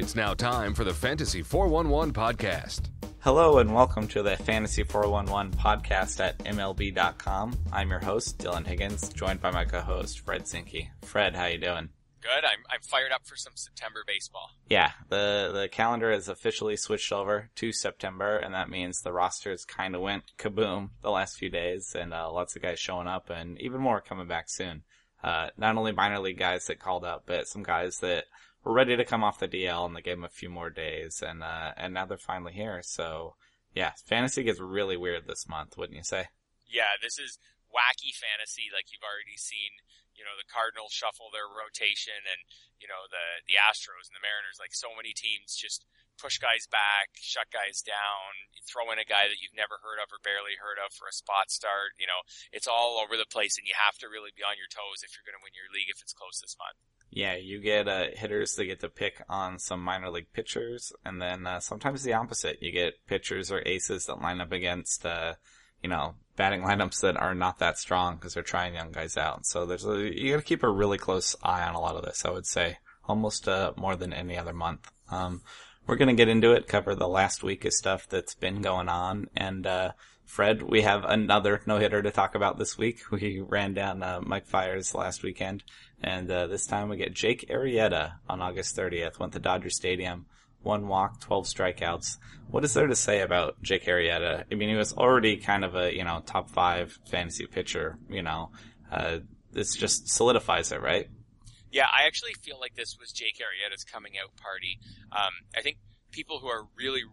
It's now time for the Fantasy 411 podcast. Hello and welcome to the Fantasy 411 podcast at MLB.com. I'm your host, Dylan Higgins, joined by my co-host, Fred Zinke. Fred, how you doing? Good. I'm fired up for some September baseball. Yeah, the calendar has officially switched over to September, and that means the rosters kind of went kaboom the last few days, and lots of guys showing up, and even more coming back soon. Not only minor league guys that called up, but some guys that were ready to come off the DL, and they gave them a few more days, and now they're finally here. So, yeah, fantasy gets really weird this month, wouldn't you say? Yeah, this is wacky fantasy, like you've already seen. You know, the Cardinals shuffle their rotation, and you know the Astros and the Mariners. Like so many teams just push guys back, shut guys down, throw in a guy that you've never heard of or barely heard of for a spot start. You know, it's all over the place, and you have to really be on your toes if you're going to win your league if it's close this month. Yeah, you get hitters that get to pick on some minor league pitchers, and then sometimes the opposite. You get pitchers or aces that line up against, batting lineups that are not that strong because they're trying young guys out. So you got to keep a really close eye on a lot of this, I would say, almost more than any other month. We're going to get into it, cover the last week of stuff that's been going on, and Fred, we have another no-hitter to talk about this week. We ran down Mike Fiers last weekend, and this time we get Jake Arrieta on August 30th. Went to Dodger Stadium, 1 walk, 12 strikeouts. What is there to say about Jake Arrieta? I mean, he was already kind of a, top 5 fantasy pitcher, this just solidifies it, right? Yeah, I actually feel like this was Jake Arrieta's coming out party. I think people who are really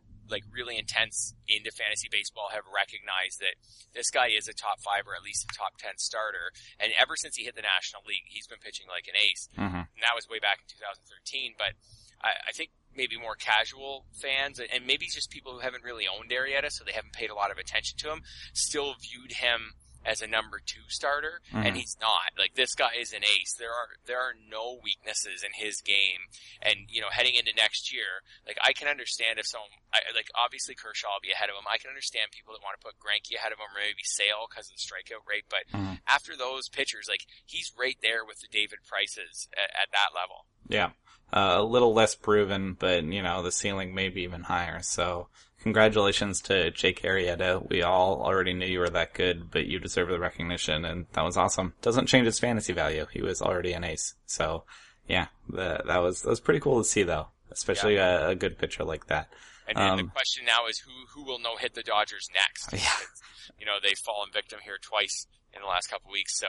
intense into fantasy baseball have recognized that this guy is a top 5 or at least a top 10 starter. And ever since he hit the National League, he's been pitching like an ace. Mm-hmm. And that was way back in 2013. But I think maybe more casual fans and maybe just people who haven't really owned Arrieta, so they haven't paid a lot of attention to him, still viewed him as a number 2 starter, and he's not. Like, this guy is an ace. There are no weaknesses in his game, and heading into next year, like, I can understand if obviously Kershaw will be ahead of him. I can understand people that want to put Greinke ahead of him, or maybe Sale because of the strikeout rate, but after those pitchers, like, he's right there with the David Prices at that level. Yeah. A little less proven, but, the ceiling may be even higher. So, congratulations to Jake Arrieta. We all already knew you were that good, but you deserve the recognition, and that was awesome. Doesn't change his fantasy value. He was already an ace. So, yeah, that was pretty cool to see, though, especially a good pitcher like that. And the question now is who will no-hit the Dodgers next? Yeah. They've fallen victim here twice in the last couple of weeks, so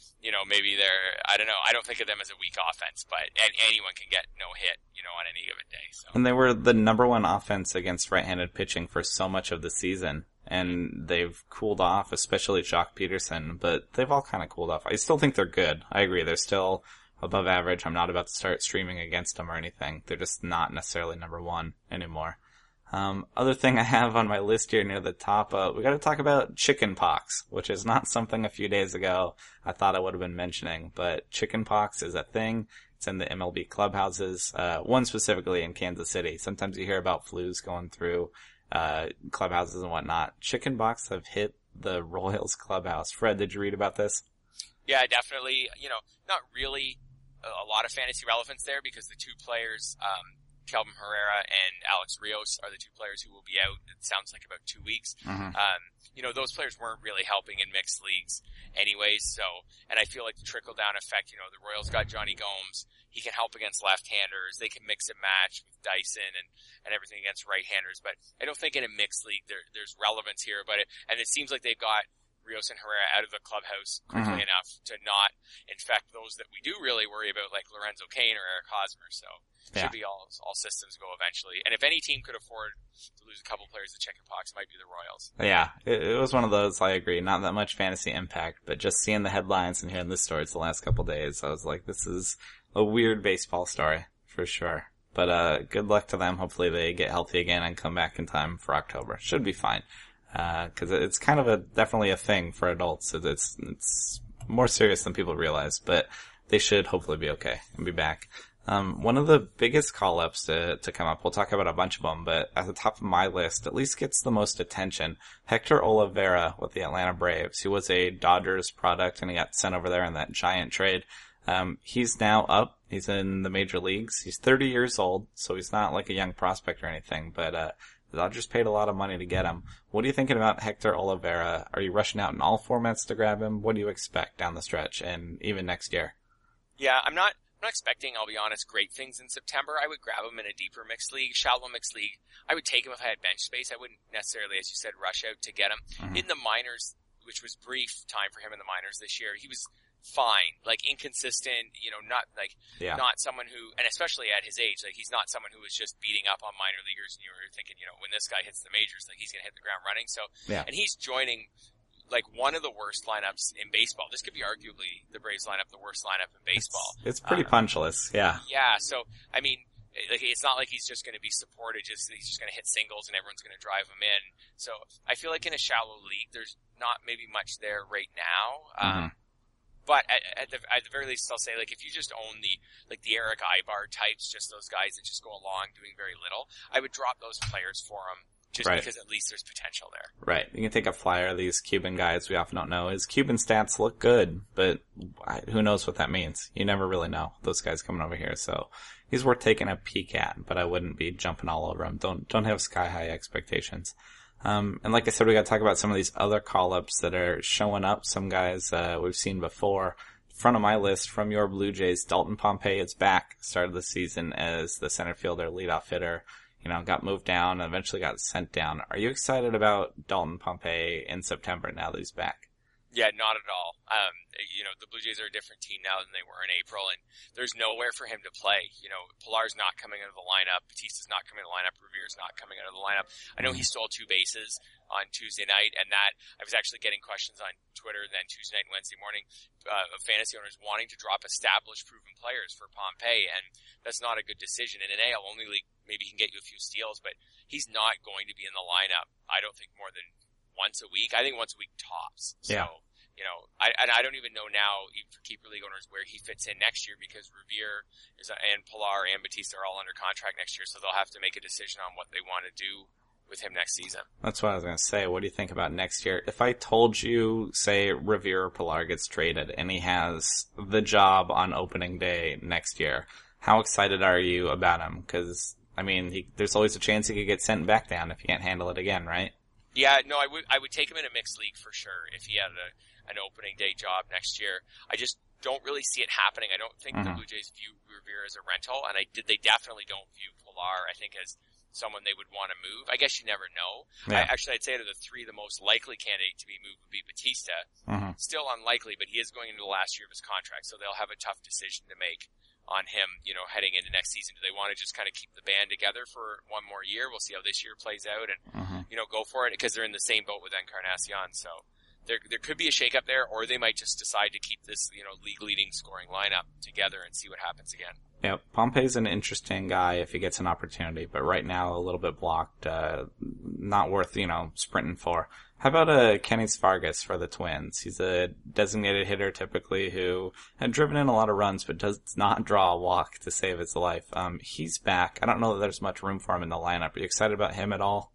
maybe I don't know. I don't think of them as a weak offense, but anyone can get no hit, on any given day. So. And they were the number 1 offense against right-handed pitching for so much of the season, and they've cooled off, especially Jock Peterson, but they've all kind of cooled off. I still think they're good. I agree. They're still above average. I'm not about to start streaming against them or anything. They're just not necessarily number 1 anymore. Other thing I have on my list here near the top, we gotta talk about chicken pox, which is not something a few days ago I thought I would have been mentioning, but chicken pox is a thing. It's in the MLB clubhouses, one specifically in Kansas City. Sometimes you hear about flus going through, clubhouses and whatnot. Chicken pox have hit the Royals clubhouse. Fred, did you read about this? Yeah, definitely. Not really a lot of fantasy relevance there because the 2 players, Kelvin Herrera and Alex Rios are the 2 players who will be out. It sounds like about 2 weeks. Mm-hmm. Those players weren't really helping in mixed leagues anyways. So, and I feel like the trickle down effect, the Royals got Johnny Gomes. He can help against left-handers. They can mix and match with Dyson and everything against right-handers. But I don't think in a mixed league there's relevance here. But it seems like they've got Rios and Herrera out of the clubhouse quickly enough to not infect those that we do really worry about, like Lorenzo Cain or Eric Hosmer. So should be all systems go eventually. And if any team could afford to lose a couple players to chickenpox, it might be the Royals. Yeah, it was one of those, I agree, not that much fantasy impact, but just seeing the headlines and hearing the stories the last couple days, I was like, this is a weird baseball story, for sure. But good luck to them. Hopefully they get healthy again and come back in time for October. Should be fine. Cause it's kind of definitely a thing for adults. It's more serious than people realize, but they should hopefully be okay and be back. One of the biggest call-ups to come up, we'll talk about a bunch of them, but at the top of my list, at least gets the most attention, Hector Olivera with the Atlanta Braves. He was a Dodgers product and he got sent over there in that giant trade. He's now up He's in the major leagues. He's 30 years old, so he's not like a young prospect or anything, but the Dodgers paid a lot of money to get him. What are you thinking about Hector Olivera? Are you rushing out in all formats to grab him? What do you expect down the stretch and even next year? Yeah, I'm not expecting, I'll be honest, great things in September. I would grab him in a deeper mixed league, shallow mixed league. I would take him if I had bench space. I wouldn't necessarily, as you said, rush out to get him. Mm-hmm. In the minors, which was brief time for him in the minors this year, he was fine, like inconsistent, not someone who, and especially at his age, like he's not someone who was just beating up on minor leaguers and you were thinking, when this guy hits the majors, like he's going to hit the ground running. So, yeah. And he's joining like one of the worst lineups in baseball. This could be arguably the Braves lineup, the worst lineup in baseball. It's pretty punchless. Yeah. Yeah. So, I mean, like it's not like he's just going to be supported, he's just going to hit singles and everyone's going to drive him in. So I feel like in a shallow league, there's not maybe much there right now. But at the very least, I'll say, like, if you just own the Eric Ibar types, just those guys that just go along doing very little, I would drop those players for him just because at least there's potential there. Right. You can take a flyer. These Cuban guys we often don't know. His Cuban stats look good, but who knows what that means? You never really know, those guys coming over here. So he's worth taking a peek at, but I wouldn't be jumping all over him. Don't have sky high expectations. And like I said, we got to talk about some of these other call-ups that are showing up. Some guys we've seen before. Front of my list from your Blue Jays, Dalton Pompey is back. Started the season as the center fielder, leadoff hitter. Got moved down and eventually got sent down. Are you excited about Dalton Pompey in September now that he's back? Yeah, not at all. The Blue Jays are a different team now than they were in April, and there's nowhere for him to play. Pilar's not coming out of the lineup. Batista's not coming out of the lineup. Revere's not coming out of the lineup. I know he stole 2 bases on Tuesday night, and that I was actually getting questions on Twitter then Tuesday night and Wednesday morning of fantasy owners wanting to drop established, proven players for Pompey, and that's not a good decision. In an AL only league, maybe he can get you a few steals, but he's not going to be in the lineup, I don't think, more than once a week. I think once a week tops. So, yeah. I don't even know now, even for keeper league owners, where he fits in next year because Revere and Pilar and Batista are all under contract next year, so they'll have to make a decision on what they want to do with him next season. That's what I was going to say. What do you think about next year? If I told you, say, Revere or Pilar gets traded and he has the job on opening day next year, how excited are you about him? Because, there's always a chance he could get sent back down if he can't handle it again, right? Yeah, no, I would take him in a mixed league for sure if he had an opening day job next year. I just don't really see it happening. I don't think the Blue Jays view Revere as a rental, and they definitely don't view Pilar, I think, as someone they would want to move. I guess you never know. Yeah. I'd say to the 3, the most likely candidate to be moved would be Batista. Still unlikely, but he is going into the last year of his contract, so they'll have a tough decision to make on him, heading into next season. Do they want to just kind of keep the band together for one more year? We'll see how this year plays out and, go for it, because they're in the same boat with Encarnacion. So there could be a shakeup there, or they might just decide to keep this, league leading scoring lineup together and see what happens again. Yeah, Pompey's an interesting guy if he gets an opportunity, but right now a little bit blocked, not worth, sprinting for. How about Kenny Vargas for the Twins? He's a designated hitter typically who had driven in a lot of runs but does not draw a walk to save his life. He's back. I don't know that there's much room for him in the lineup. Are you excited about him at all?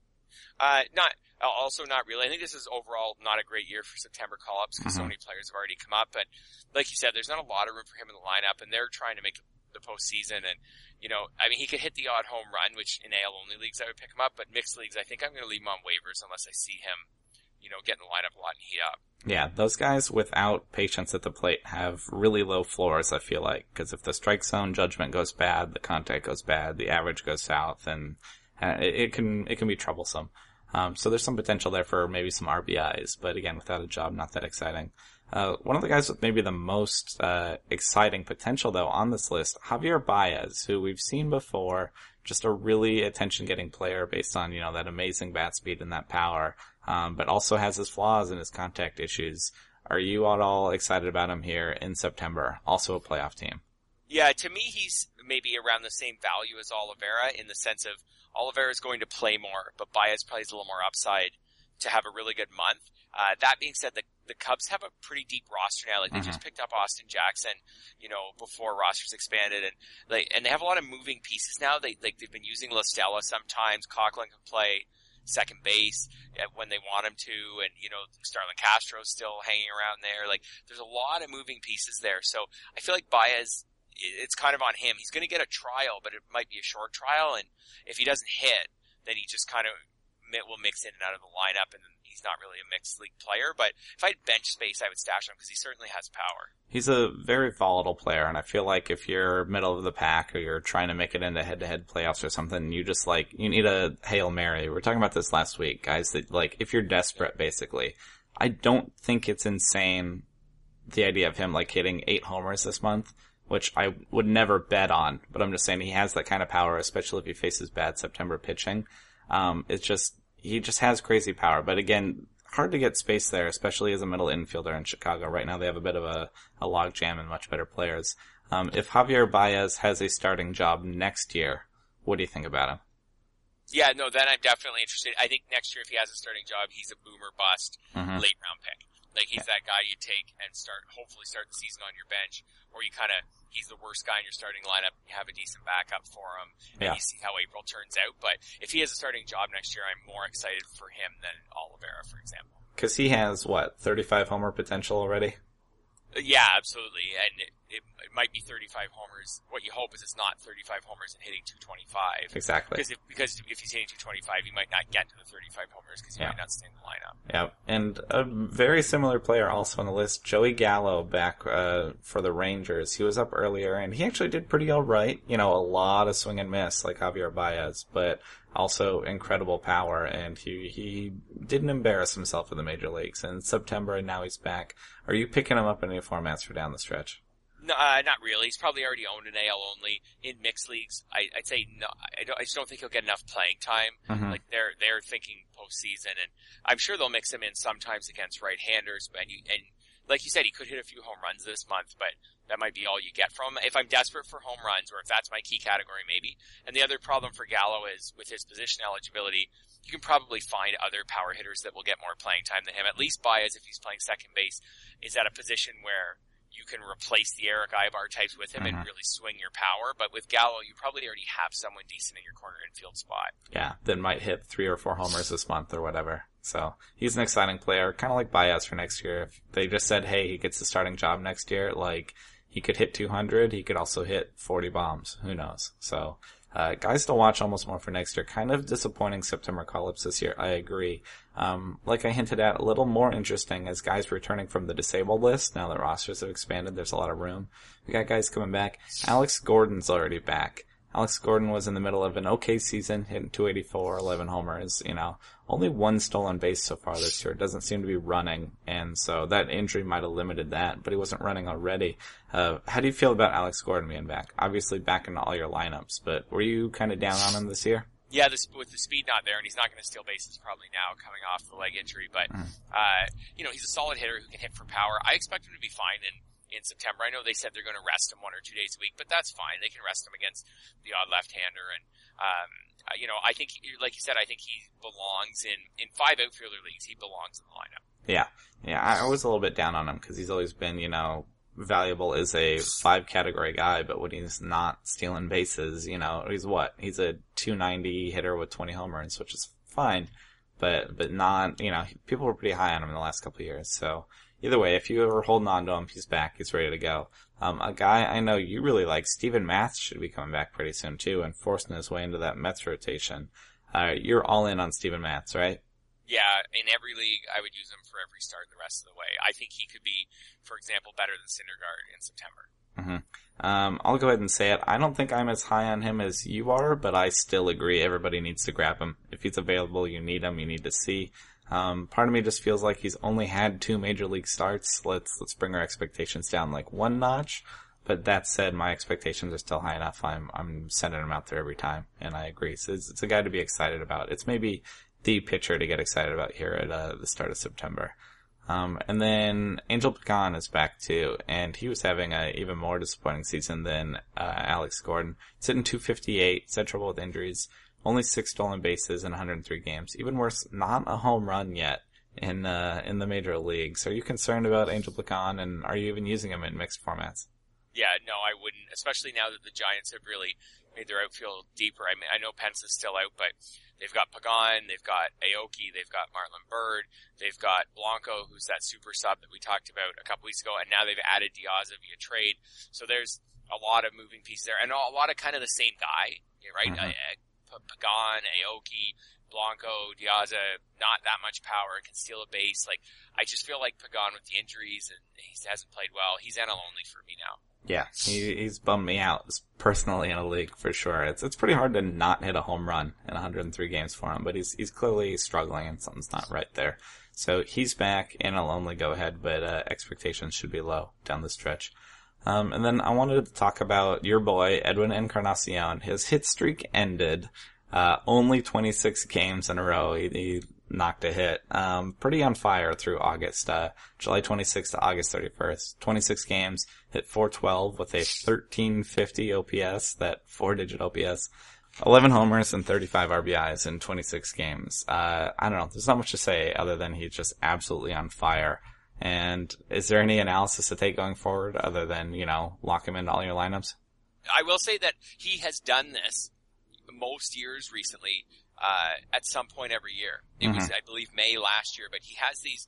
Not really. I think this is overall not a great year for September call-ups because so many players have already come up. But like you said, there's not a lot of room for him in the lineup, and they're trying to make the postseason. And, he could hit the odd home run, which in AL only leagues I would pick him up. But mixed leagues, I think I'm going to leave him on waivers unless I see him get in the lineup a lot and heat up. Yeah, those guys without patience at the plate have really low floors, I feel like, because if the strike zone judgment goes bad, the contact goes bad, the average goes south, and it can be troublesome. So there's some potential there for maybe some RBIs, but again, without a job, not that exciting. One of the guys with maybe the most exciting potential, though, on this list, Javier Baez, who we've seen before, just a really attention-getting player based on, that amazing bat speed and that power, but also has his flaws and his contact issues. Are you at all excited about him here in September? Also a playoff team. Yeah, to me, he's maybe around the same value as Oliveira in the sense of Oliveira is going to play more, but Baez plays a little more upside to have a really good month. That being said, the Cubs have a pretty deep roster now. Like they just picked up Austin Jackson, before rosters expanded, and they have a lot of moving pieces now. They've been using La Stella sometimes. Coughlin can play second base when they want him to, and Starlin Castro's still hanging around there. Like there's a lot of moving pieces there. So I feel like Baez it's kind of on him. He's going to get a trial, but it might be a short trial, and if he doesn't hit, then he just kind of will mix in and out of the lineup, and he's not really a mixed league player. But if I had bench space, I would stash him because he certainly has power. He's a very volatile player, and I feel like if you're middle of the pack or you're trying to make it into head-to-head playoffs or something, you just you need a Hail Mary. We were talking about this last week, guys, that if you're desperate, basically, I don't think it's insane, the idea of him hitting 8 homers this month, which I would never bet on, but I'm just saying he has that kind of power, especially if he faces bad September pitching. He just has crazy power, but again, hard to get space there, especially as a middle infielder in Chicago. Right now they have a bit of a log jam and much better players. If Javier Baez has a starting job next year, what do you think about him? Yeah, no, then I'm definitely interested. I think next year if he has a starting job, he's a boomer bust, late round pick. He's that guy you take and hopefully start the season on your bench, or he's the worst guy in your starting lineup, you have a decent backup for him, and you see how April turns out. But if he has a starting job next year, I'm more excited for him than Oliveira, for example. Because he has, 35 homer potential already? Yeah, absolutely. And it might be 35 homers. What you hope is it's not 35 homers and hitting 225. Exactly. Because if he's hitting 225, he might not get to the 35 homers because he might not stay in the lineup. Yeah. And a very similar player also on the list, Joey Gallo, back for the Rangers. He was up earlier and he actually did pretty all right. A lot of swing and miss like Javier Baez, but also incredible power, and he didn't embarrass himself in the major leagues. In September, and now he's back. Are you picking him up in any formats for down the stretch? No, not really. He's probably already owned an AL only. In mixed leagues, I'd say no. I just don't think he'll get enough playing time. They're thinking postseason, and I'm sure they'll mix him in sometimes against right-handers. And like you said, he could hit a few home runs this month, but that might be all you get from him. If I'm desperate for home runs, or if that's my key category, maybe. And the other problem for Gallo is, with his position eligibility, you can probably find other power hitters that will get more playing time than him. At least Baez, if he's playing second base, is at a position where you can replace the Eric Ibar types with him and really swing your power. But with Gallo, you probably already have someone decent in your corner infield spot. Yeah, that might hit 3 or 4 homers this month or whatever. So he's an exciting player, kind of like Baez for next year. If they just said, hey, he gets the starting job next year, he could hit 200, he could also hit 40 bombs. Who knows? So guys to watch almost more for next year. Kind of disappointing September call-ups this year, I agree. Like I hinted at, a little more interesting as guys returning from the disabled list. Now that rosters have expanded, there's a lot of room. We got guys coming back. Alex Gordon's already back. Alex Gordon was in the middle of an okay season, hitting 284, 11 homers, only 1 stolen base so far this year. Doesn't seem to be running, and so that injury might have limited that, but he wasn't running already. How do you feel about Alex Gordon being back? Obviously back in all your lineups, but were you kind of down on him this year? Yeah, with the speed not there, and he's not going to steal bases probably now coming off the leg injury, but, he's a solid hitter who can hit for power. I expect him to be fine in September. I know they said they're going to rest him 1 or 2 days a week, but that's fine. They can rest him against the odd left-hander. And, I think, like you said, I think he belongs in 5 outfielder leagues. He belongs in the lineup. Yeah. Yeah, I was a little bit down on him because he's always been, valuable as a 5 category guy, but when he's not stealing bases, he's a 290 hitter with 20 homers, which is fine, but not, people were pretty high on him in the last couple of years. So either way, if you were holding on to him, he's back. He's ready to go. A guy I know you really like, Steven Matz, should be coming back pretty soon too and forcing his way into that Mets rotation. You're all in on Steven Matz, right? Yeah, in every league, I would use him for every start the rest of the way. I think he could be, for example, better than Syndergaard in September. I'll go ahead and say it. I don't think I'm as high on him as you are, but I still agree everybody needs to grab him. If he's available, you need him, you need to see. Part of me just feels like he's only had 2 major league starts. Let's bring our expectations down 1 notch. But that said, my expectations are still high enough. I'm sending him out there every time, and I agree. So it's a guy to be excited about. It's maybe the pitcher to get excited about here at the start of September. And then Angel Pagan is back too, and he was having a even more disappointing season than Alex Gordon. Sitting 258, he's had trouble with injuries, only 6 stolen bases in 103 games. Even worse, not a home run yet in the major leagues. Are you concerned about Angel Pagan, and are you even using him in mixed formats? Yeah, no, I wouldn't, especially now that the Giants have really made their outfield deeper. I mean, I know Pence is still out, but they've got Pagan, they've got Aoki, they've got Marlon Byrd, they've got Blanco, who's that super sub that we talked about a couple weeks ago, and now they've added Diaz via trade. So there's a lot of moving pieces there, and a lot of kind of the same guy, right? Pagan, Aoki, Blanco, Diaza, not that much power, can steal a base. Like, I just feel like Pagan with the injuries, and he hasn't played well. He's NL only for me now. Yeah, he's bummed me out personally in a league for sure. It's pretty hard to not hit a home run in 103 games for him, but he's clearly struggling and something's not right there. So he's back, NL only go ahead, but expectations should be low down the stretch. And then I wanted to talk about your boy, Edwin Encarnacion. His hit streak ended. Only 26 games in a row. He knocked a hit. Pretty on fire through August. July 26th to August 31st. 26 games, hit .412 with a 1350 OPS, that 4-digit OPS. 11 homers and 35 RBIs in 26 games. I don't know. There's not much to say other than he's just absolutely on fire. And is there any analysis to take going forward other than, lock him into all your lineups? I will say that he has done this most years recently, at some point every year. It was, I believe, May last year, but he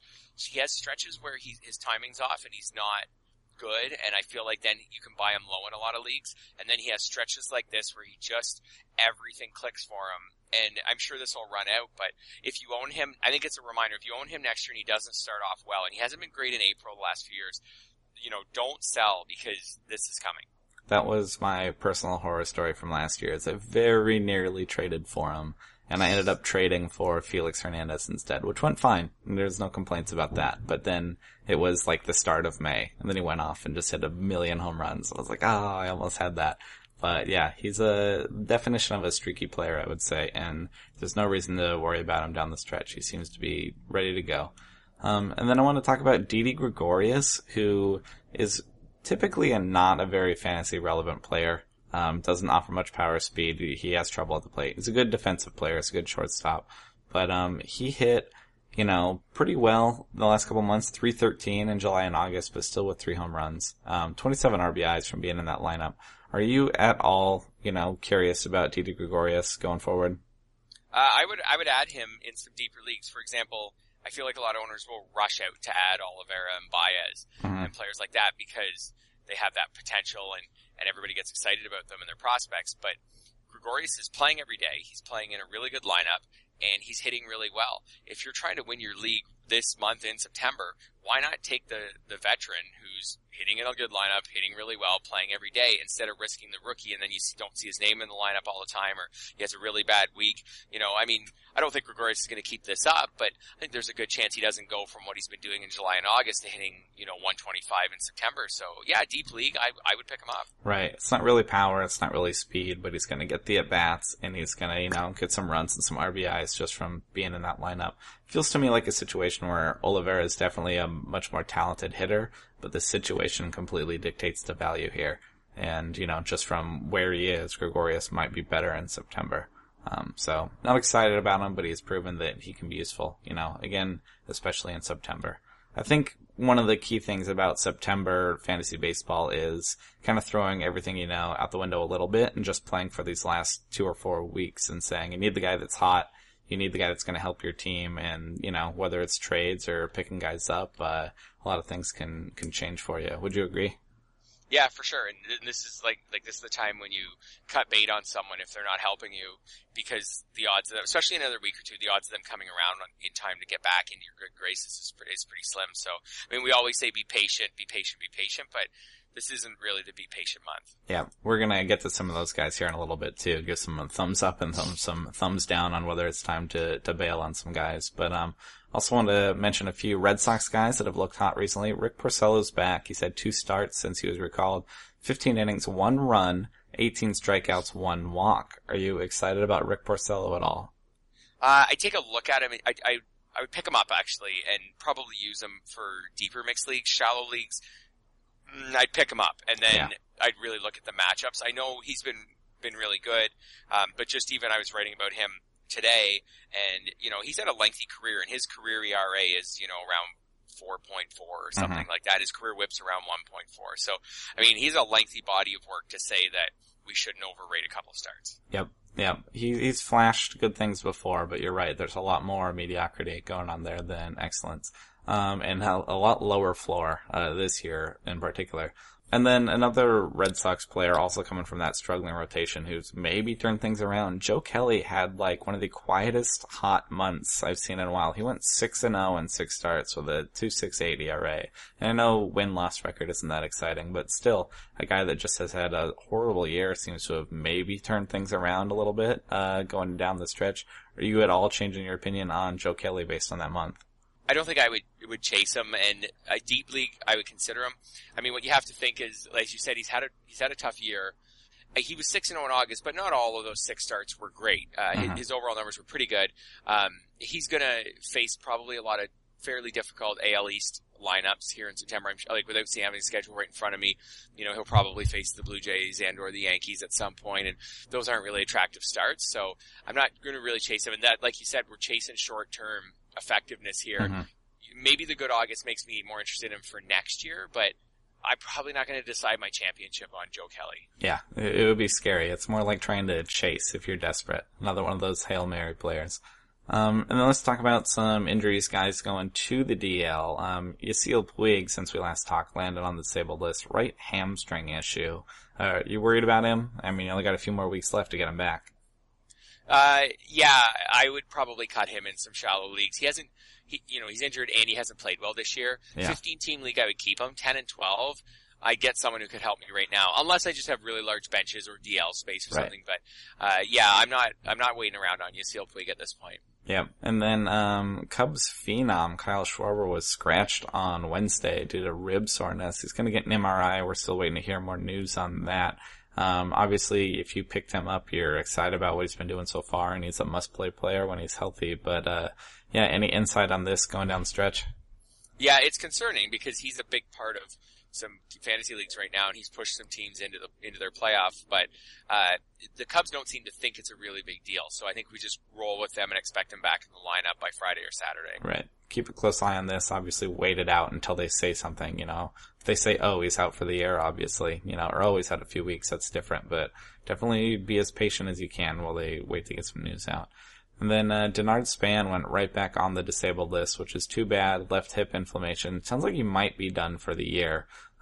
has stretches where his timing's off and he's not good, and I feel like then you can buy him low in a lot of leagues, and then he has stretches like this where everything clicks for him. And I'm sure this will run out, but if you own him, I think it's a reminder, if you own him next year and he doesn't start off well, and he hasn't been great in April the last few years, don't sell because this is coming. That was my personal horror story from last year. I very nearly traded for him, and I ended up trading for Felix Hernandez instead, which went fine. There's no complaints about that. But then it was like the start of May, and then he went off and just hit 1 million home runs. I was like, I almost had that. But yeah, he's a definition of a streaky player, I would say, and there's no reason to worry about him down the stretch. He seems to be ready to go. And then I want to talk about Didi Gregorius, who is typically not a very fantasy relevant player. Doesn't offer much power or speed. He has trouble at the plate. He's a good defensive player. He's a good shortstop. But he hit, pretty well the last couple months. 313 in July and August, but still with 3 home runs. 27 RBIs from being in that lineup. Are you at all, curious about Didi Gregorius going forward? I would add him in some deeper leagues. For example, I feel like a lot of owners will rush out to add Oliveira and Baez and players like that because they have that potential and everybody gets excited about them and their prospects. But Gregorius is playing every day. He's playing in a really good lineup and he's hitting really well. If you're trying to win your league this month in September, why not take the veteran who's hitting in a good lineup, hitting really well, playing every day, instead of risking the rookie and then you don't see his name in the lineup all the time, or he has a really bad week. I don't think Gregorius is going to keep this up, but I think there's a good chance he doesn't go from what he's been doing in July and August to hitting, 125 in September. So yeah, deep league, I would pick him up. Right. It's not really power, it's not really speed, but he's going to get the at-bats and he's going to, get some runs and some RBIs just from being in that lineup. Feels to me like a situation where Oliveira is definitely a much more talented hitter, but the situation completely dictates the value here. And, just from where he is, Gregorius might be better in September. So not excited about him, but he's proven that he can be useful, again, especially in September. I think one of the key things about September fantasy baseball is kind of throwing everything out the window a little bit and just playing for these last 2 or 4 weeks and saying you need the guy that's hot. You need the guy that's going to help your team, and, whether it's trades or picking guys up, a lot of things can change for you. Would you agree? Yeah, for sure. And this is like this is the time when you cut bait on someone if they're not helping you, because the odds of them, especially in another week or two, the odds of them coming around in time to get back into your good graces is pretty slim. So, we always say be patient, but this isn't really the be patient month. Yeah, we're going to get to some of those guys here in a little bit too. Give some thumbs up and some thumbs down on whether it's time to bail on some guys. But also want to mention a few Red Sox guys that have looked hot recently. Rick Porcello's back. He's had 2 starts since he was recalled. 15 innings, 1 run, 18 strikeouts, 1 walk. Are you excited about Rick Porcello at all? I take a look at him. I would pick him up actually and probably use him for deeper mixed leagues, shallow leagues. I'd pick him up, and then I'd really look at the matchups. I know he's been really good, but just even I was writing about him today, and he's had a lengthy career, and his career ERA is around 4.4 or something like that. His career WHIP's around 1.4. So he's a lengthy body of work to say that we shouldn't overrate a couple starts. Yep. He's flashed good things before, but you're right. There's a lot more mediocrity going on there than excellence. And a lot lower floor, this year in particular. And then another Red Sox player also coming from that struggling rotation who's maybe turned things around. Joe Kelly had like one of the quietest hot months I've seen in a while. He went 6-0 in 6 starts with a 2.68 ERA. And I know win-loss record isn't that exciting, but still, a guy that just has had a horrible year seems to have maybe turned things around a little bit, going down the stretch. Are you at all changing your opinion on Joe Kelly based on that month? I don't think I would chase him, and a deep league I would consider him. I mean, what you have to think is, as you said, he's had a tough year. He was 6-0 in August, but not all of those 6 starts were great. His overall numbers were pretty good. He's going to face probably a lot of fairly difficult AL East lineups here in September. Without seeing having a schedule right in front of me, he'll probably face the Blue Jays and or the Yankees at some point, and those aren't really attractive starts. So I'm not going to really chase him. And that, like you said, we're chasing short-term effectiveness here. Mm-hmm. Maybe the good August makes me more interested in him for next year, but I'm probably not going to decide my championship on Joe Kelly. Yeah, it would be scary. It's more like trying to chase if you're desperate. Another one of those Hail Mary players. And then let's talk about some injuries, guys, going to the DL. Yasiel Puig, since we last talked, landed on the disabled list. Right hamstring issue. You worried about him? I mean, you only got a few more weeks left to get him back. Yeah, I would probably cut him in some shallow leagues. He's injured and he hasn't played well this year. Yeah. 15-team league, I would keep him. 10 and 12, I get someone who could help me right now, unless I just have really large benches or DL space or something. But yeah, I'm not waiting around on Yasiel Puig at this point. Yeah, and then Cubs phenom Kyle Schwarber was scratched on Wednesday due to rib soreness. He's going to get an MRI. We're still waiting to hear more news on that. Obviously, if you picked him up, you're excited about what he's been doing so far, and he's a must-play player when he's healthy. But, yeah, any insight on this going down the stretch? Yeah, it's concerning because he's a big part of some fantasy leagues right now, and he's pushed some teams into their playoff. But the Cubs don't seem to think it's a really big deal, so I think we just roll with them and expect him back in the lineup by Friday or Saturday. Right. Keep a close eye on this. Obviously, wait it out until they say something. If they say, "Oh, he's out for the year," obviously, or "Oh, he's had a few weeks," that's different. But definitely be as patient as you can while they wait to get some news out. And then Denard Span went right back on the disabled list, which is too bad. Left hip inflammation. Sounds like he might be done for the year.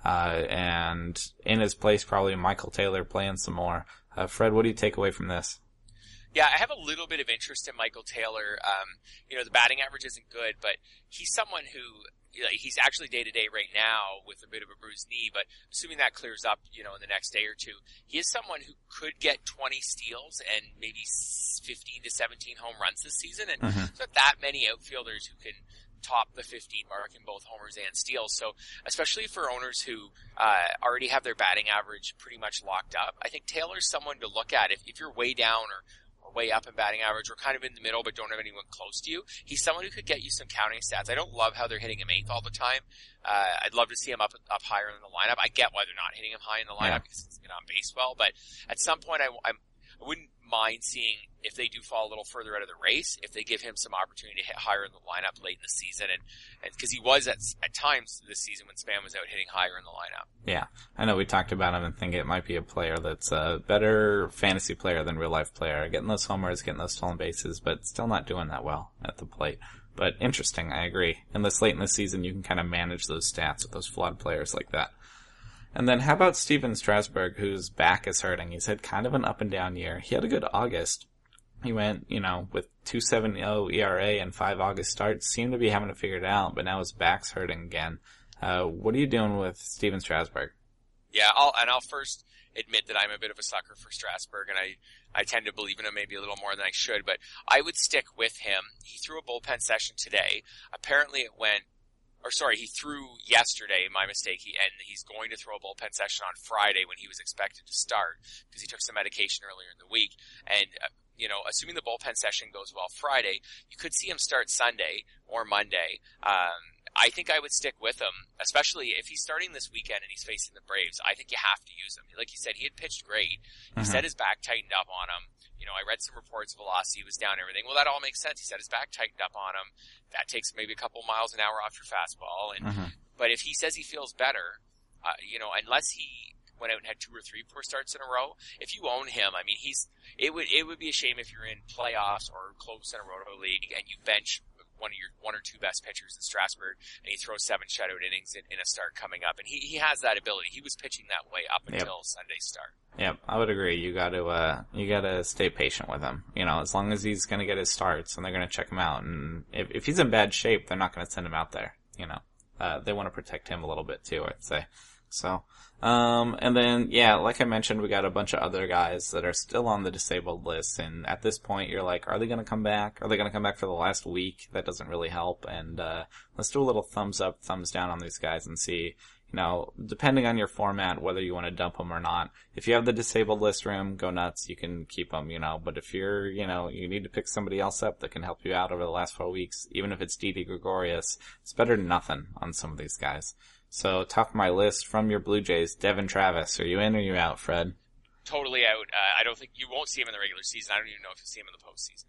And in his place, probably Michael Taylor playing some more. Fred, what do you take away from this? Yeah, I have a little bit of interest in Michael Taylor. The batting average isn't good, but he's someone who, he's actually day-to-day right now with a bit of a bruised knee, but assuming that clears up, in the next day or two, he is someone who could get 20 steals and maybe 15 to 17 home runs this season, and there's not that many outfielders who can top the 15 mark in both homers and steals. So especially for owners who already have their batting average pretty much locked up, I think Taylor's someone to look at. If you're way down or way up in batting average or kind of in the middle but don't have anyone close to you, he's someone who could get you some counting stats. I don't love how they're hitting him 8th all the time. I'd love to see him up higher in the lineup. I get why they're not hitting him high in the lineup because it's on base well, but at some point I wouldn't mind seeing if they do fall a little further out of the race, if they give him some opportunity to hit higher in the lineup late in the season, and because he was at times this season when Span was out hitting higher in the lineup. Yeah, I know we talked about him and think it might be a player that's a better fantasy player than real life player, getting those homers, getting those stolen bases, but still not doing that well at the plate. But interesting, I agree. And this late in the season, you can kind of manage those stats with those flawed players like that. And then how about Steven Strasburg, whose back is hurting? He's had kind of an up and down year. He had a good August. He went, with 2.70 ERA and 5 August starts, seemed to be having it figured out, but now his back's hurting again. What are you doing with Steven Strasburg? Yeah, I'll first admit that I'm a bit of a sucker for Strasburg, and I tend to believe in him maybe a little more than I should, but I would stick with him. He threw a bullpen session today. Apparently he threw yesterday, my mistake, and he's going to throw a bullpen session on Friday when he was expected to start because he took some medication earlier in the week. And, assuming the bullpen session goes well Friday, you could see him start Sunday or Monday. I think I would stick with him, especially if he's starting this weekend and he's facing the Braves. I think you have to use him. Like you said, he had pitched great. He said his back tightened up on him. I read some reports, velocity was down and everything. Well, that all makes sense. He said his back tightened up on him. That takes maybe a couple miles an hour off your fastball. But if he says he feels better, unless he went out and had 2 or 3 poor starts in a row, if you own him, I mean, it would be a shame if you're in playoffs or close in a roto league and you bench one or two best pitchers in Strasburg, and he throws 7 shutout innings in a start coming up, and he has that ability. He was pitching that way up until Sunday's start. Yep, I would agree. You gotta stay patient with him. As long as he's gonna get his starts and they're gonna check him out, and if he's in bad shape, they're not gonna send him out there. They want to protect him a little bit too, I'd say. So, and then, like I mentioned, we got a bunch of other guys that are still on the disabled list, and at this point, you're like, are they gonna come back? Are they gonna come back for the last week? That doesn't really help, and, let's do a little thumbs up, thumbs down on these guys and see, depending on your format, whether you want to dump them or not. If you have the disabled list room, go nuts, you can keep them, but if you're, you need to pick somebody else up that can help you out over the last 4 weeks, even if it's Didi Gregorius, it's better than nothing on some of these guys. So, top of my list from your Blue Jays, Devin Travis. Are you in or are you out, Fred? Totally out. I don't think you won't see him in the regular season. I don't even know if you'll see him in the postseason.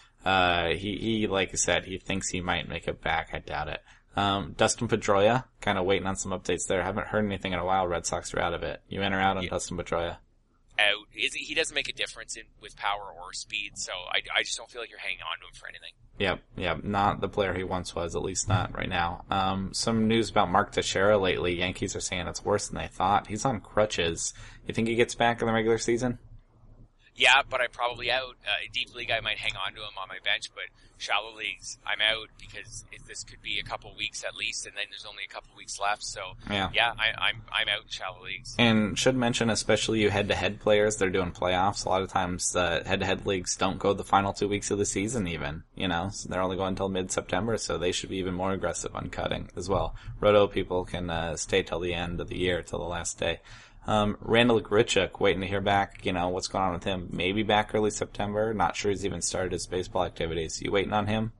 Yeah. He like I said, he thinks he might make it back. I doubt it. Dustin Pedroia, kind of waiting on some updates there. Haven't heard anything in a while. Red Sox are out of it. You in or out on Dustin Pedroia? Out. He doesn't make a difference with power or speed, so I just don't feel like you're hanging on to him for anything. Yep. Not the player he once was, at least not right now. Some news about Mark Teixeira lately. Yankees are saying it's worse than they thought. He's on crutches. You think he gets back in the regular season? Yeah, but I'm probably out. Deep league, I might hang on to him on my bench, but shallow leagues, I'm out because this could be a couple weeks at least, and then there's only a couple weeks left. So I'm out in shallow leagues. And should mention, especially you head-to-head players, they're doing playoffs. A lot of times, head-to-head leagues don't go the final 2 weeks of the season, even. So they're only going until mid-September, so they should be even more aggressive on cutting as well. Roto people can stay till the end of the year, till the last day. Randall Grichuk, waiting to hear back, what's going on with him. Maybe back early September. Not sure he's even started his baseball activities. You waiting on him?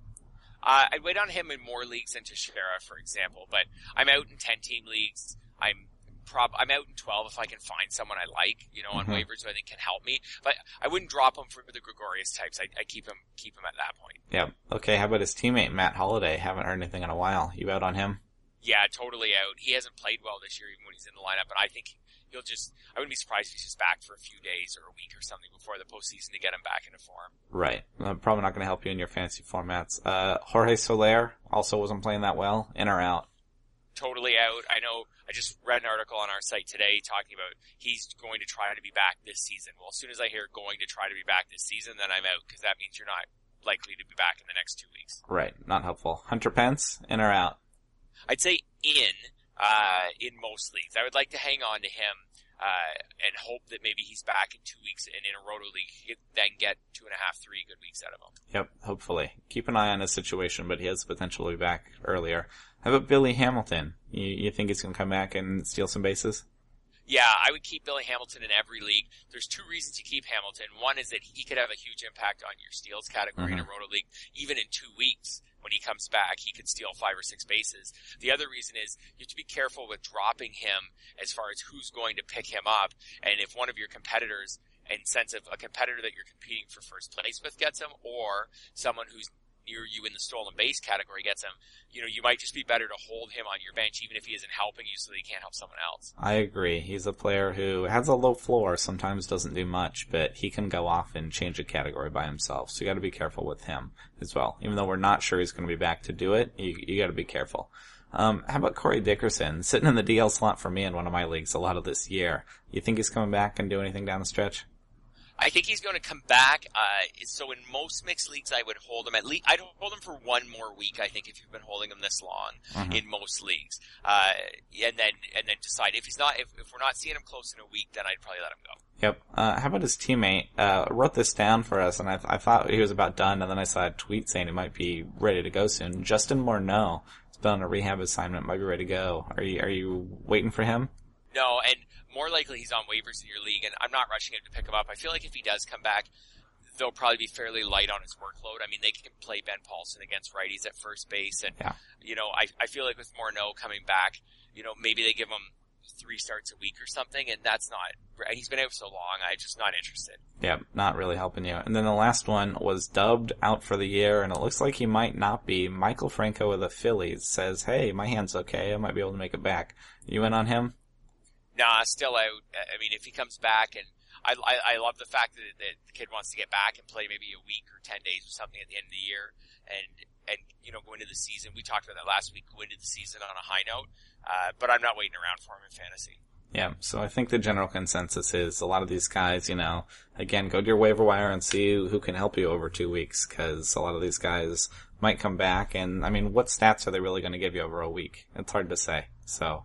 I'd wait on him in more leagues than Teixeira, for example, but I'm out in 10-team leagues. I'm out in 12 if I can find someone I like, on waivers who I think can help me. But I wouldn't drop him for the Gregorius types. I keep him at that point. Yeah. Okay, how about his teammate, Matt Holliday? Haven't heard anything in a while. You out on him? Yeah, totally out. He hasn't played well this year even when he's in the lineup, but I think I wouldn't be surprised if he's just back for a few days or a week or something before the postseason to get him back into form. Right. Probably not going to help you in your fantasy formats. Jorge Soler also wasn't playing that well. In or out? Totally out. I know. I just read an article on our site today talking about he's going to try to be back this season. Well, as soon as I hear going to try to be back this season, then I'm out because that means you're not likely to be back in the next 2 weeks. Right. Not helpful. Hunter Pence, in or out? I'd say in most leagues. I would like to hang on to him, and hope that maybe he's back in 2 weeks and in a roto league, then get 2.5, 3 good weeks out of him. Yep, hopefully. Keep an eye on his situation, but he has the potential to be back earlier. How about Billy Hamilton? You think he's going to come back and steal some bases? Yeah, I would keep Billy Hamilton in every league. There's 2 reasons to keep Hamilton. One is that he could have a huge impact on your steals category in a roto league, even in 2 weeks. When he comes back, he could steal 5 or 6 bases. The other reason is you have to be careful with dropping him as far as who's going to pick him up. And if one of your competitors, in sense of a competitor that you're competing for first place with gets him, or someone who's near you in the stolen base category gets him, you might just be better to hold him on your bench even if he isn't helping you so that he can't help someone else. I agree. He's a player who has a low floor, sometimes doesn't do much, but he can go off and change a category by himself. So you gotta be careful with him as well. Even though we're not sure he's gonna be back to do it, you gotta be careful. How about Corey Dickerson? Sitting in the DL slot for me in one of my leagues a lot of this year. You think he's coming back and do anything down the stretch? I think he's going to come back. So in most mixed leagues, I would hold him I'd hold him for 1 more week. I think if you've been holding him this long in most leagues, and then decide if we're not seeing him close in a week, then I'd probably let him go. Yep. How about his teammate? Wrote this down for us, and I thought he was about done, and then I saw a tweet saying he might be ready to go soon. Justin Morneau has been on a rehab assignment, might be ready to go. Are you waiting for him? No, and more likely he's on waivers in your league, and I'm not rushing him to pick him up. I feel like if he does come back, they'll probably be fairly light on his workload. I mean, they can play Ben Paulson against righties at first base, and, I feel like with Morneau coming back, maybe they give him 3 starts a week or something, and he's been out so long, I'm just not interested. Yeah, not really helping you. And then the last one was dubbed out for the year, and it looks like he might not be. Michael Franco of the Phillies says, hey, my hand's okay, I might be able to make it back. You in on him? Nah, still out. I mean, if he comes back, and I love the fact that the kid wants to get back and play maybe a week or 10 days or something at the end of the year, and and go into the season. We talked about that last week. Go into the season on a high note, but I'm not waiting around for him in fantasy. Yeah, so I think the general consensus is a lot of these guys, again, go to your waiver wire and see who can help you over 2 weeks, because a lot of these guys might come back, and what stats are they really going to give you over a week? It's hard to say. So,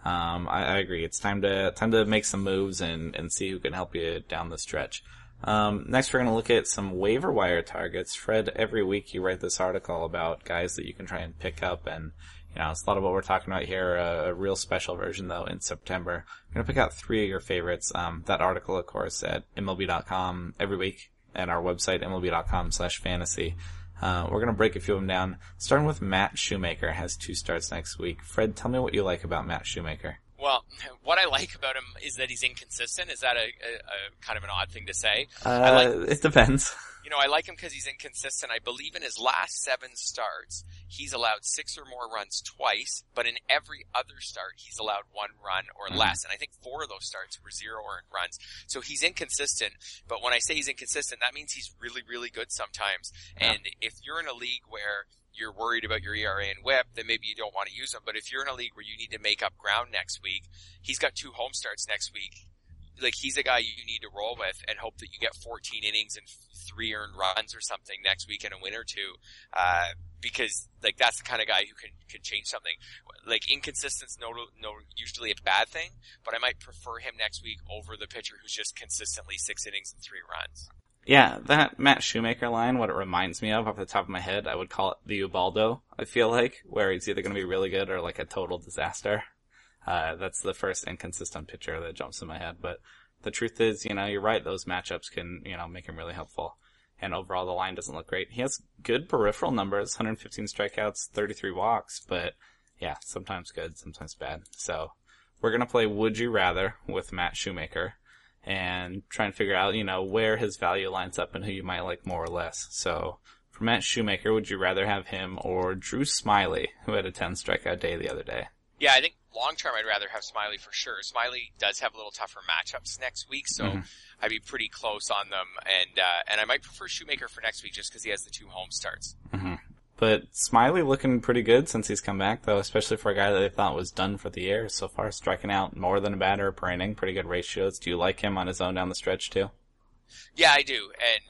I agree. It's time to make some moves and see who can help you down the stretch. Next we're going to look at some waiver wire targets. Fred, every week you write this article about guys that you can try and pick up, and it's a lot of what we're talking about here, a real special version though in September. I'm going to pick out 3 of your favorites. That article, of course, at MLB.com every week, and our website, MLB.com/fantasy. We're going to break a few of them down, starting with Matt Shoemaker, has 2 starts next week. Fred, tell me what you like about Matt Shoemaker. Well, what I like about him is that he's inconsistent. Is that a kind of an odd thing to say? It depends. I like him because he's inconsistent. I believe in his last 7 starts, he's allowed 6 or more runs twice, but in every other start, he's allowed 1 run or less. And I think 4 of those starts were 0 earned runs. So he's inconsistent, but when I say he's inconsistent, that means he's really, really good sometimes. Yeah. And if you're in a league where you're worried about your ERA and WHIP, then maybe you don't want to use him. But if you're in a league where you need to make up ground next week, he's got 2 home starts next week. Like, he's a guy you need to roll with and hope that you get 14 innings and 3 earned runs or something next week in a win or 2. Because, that's the kind of guy who can change something. Inconsistency no usually a bad thing, but I might prefer him next week over the pitcher who's just consistently 6 innings and 3 runs. Yeah, that Matt Shoemaker line, what it reminds me of off the top of my head, I would call it the Ubaldo, I feel like, where he's either going to be really good or a total disaster. That's the first inconsistent pitcher that jumps in my head. But the truth is, you're right, those matchups can, make him really helpful. And overall, the line doesn't look great. He has good peripheral numbers, 115 strikeouts, 33 walks, but yeah, sometimes good, sometimes bad. So we're going to play Would You Rather with Matt Shoemaker and try and figure out, where his value lines up and who you might like more or less. So for Matt Shoemaker, would you rather have him or Drew Smyly, who had a 10 strikeout day the other day? Yeah, I think long term I'd rather have Smyly for sure. Smyly does have a little tougher matchups next week, so I'd be pretty close on them. And I might prefer Shoemaker for next week just because he has the 2 home starts. Mm-hmm. But Smyly looking pretty good since he's come back, though, especially for a guy that they thought was done for the year. So far, striking out more than a batter per inning. Pretty good ratios. Do you like him on his own down the stretch, too? Yeah, I do. And,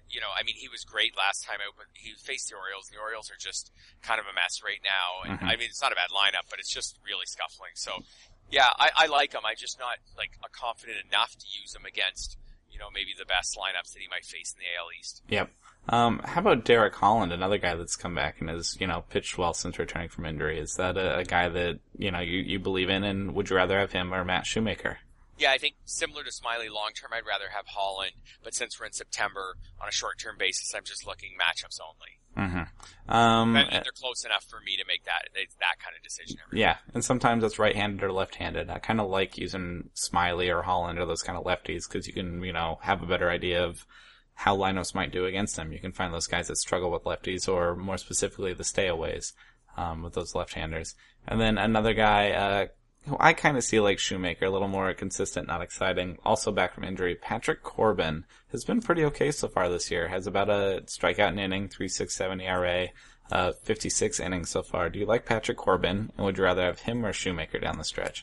he was great last time out, but he faced the Orioles. The Orioles are just kind of a mess right now. And it's not a bad lineup, but it's just really scuffling. So, yeah, I like him. I'm just not, confident enough to use him against, maybe the best lineups that he might face in the AL East. Yep. How about Derek Holland, another guy that's come back and has, pitched well since returning from injury? Is that a guy that, you believe in, and would you rather have him or Matt Shoemaker? Yeah, I think similar to Smyly long term, I'd rather have Holland, but since we're in September, on a short term basis, I'm just looking matchups only. They're close enough for me to make that kind of decision every Yeah, and sometimes it's right-handed or left-handed. I kind of like using Smyly or Holland or those kind of lefties because you can, have a better idea of how lineups might do against them. You can find those guys that struggle with lefties or more specifically the stayaways with those left-handers. And then another guy who I kind of see like Shoemaker, a little more consistent, not exciting, also back from injury. Patrick Corbin has been pretty okay so far this year. Has about a strikeout an inning, 3.67 ERA, 56 innings so far. Do you like Patrick Corbin, and would you rather have him or Shoemaker down the stretch?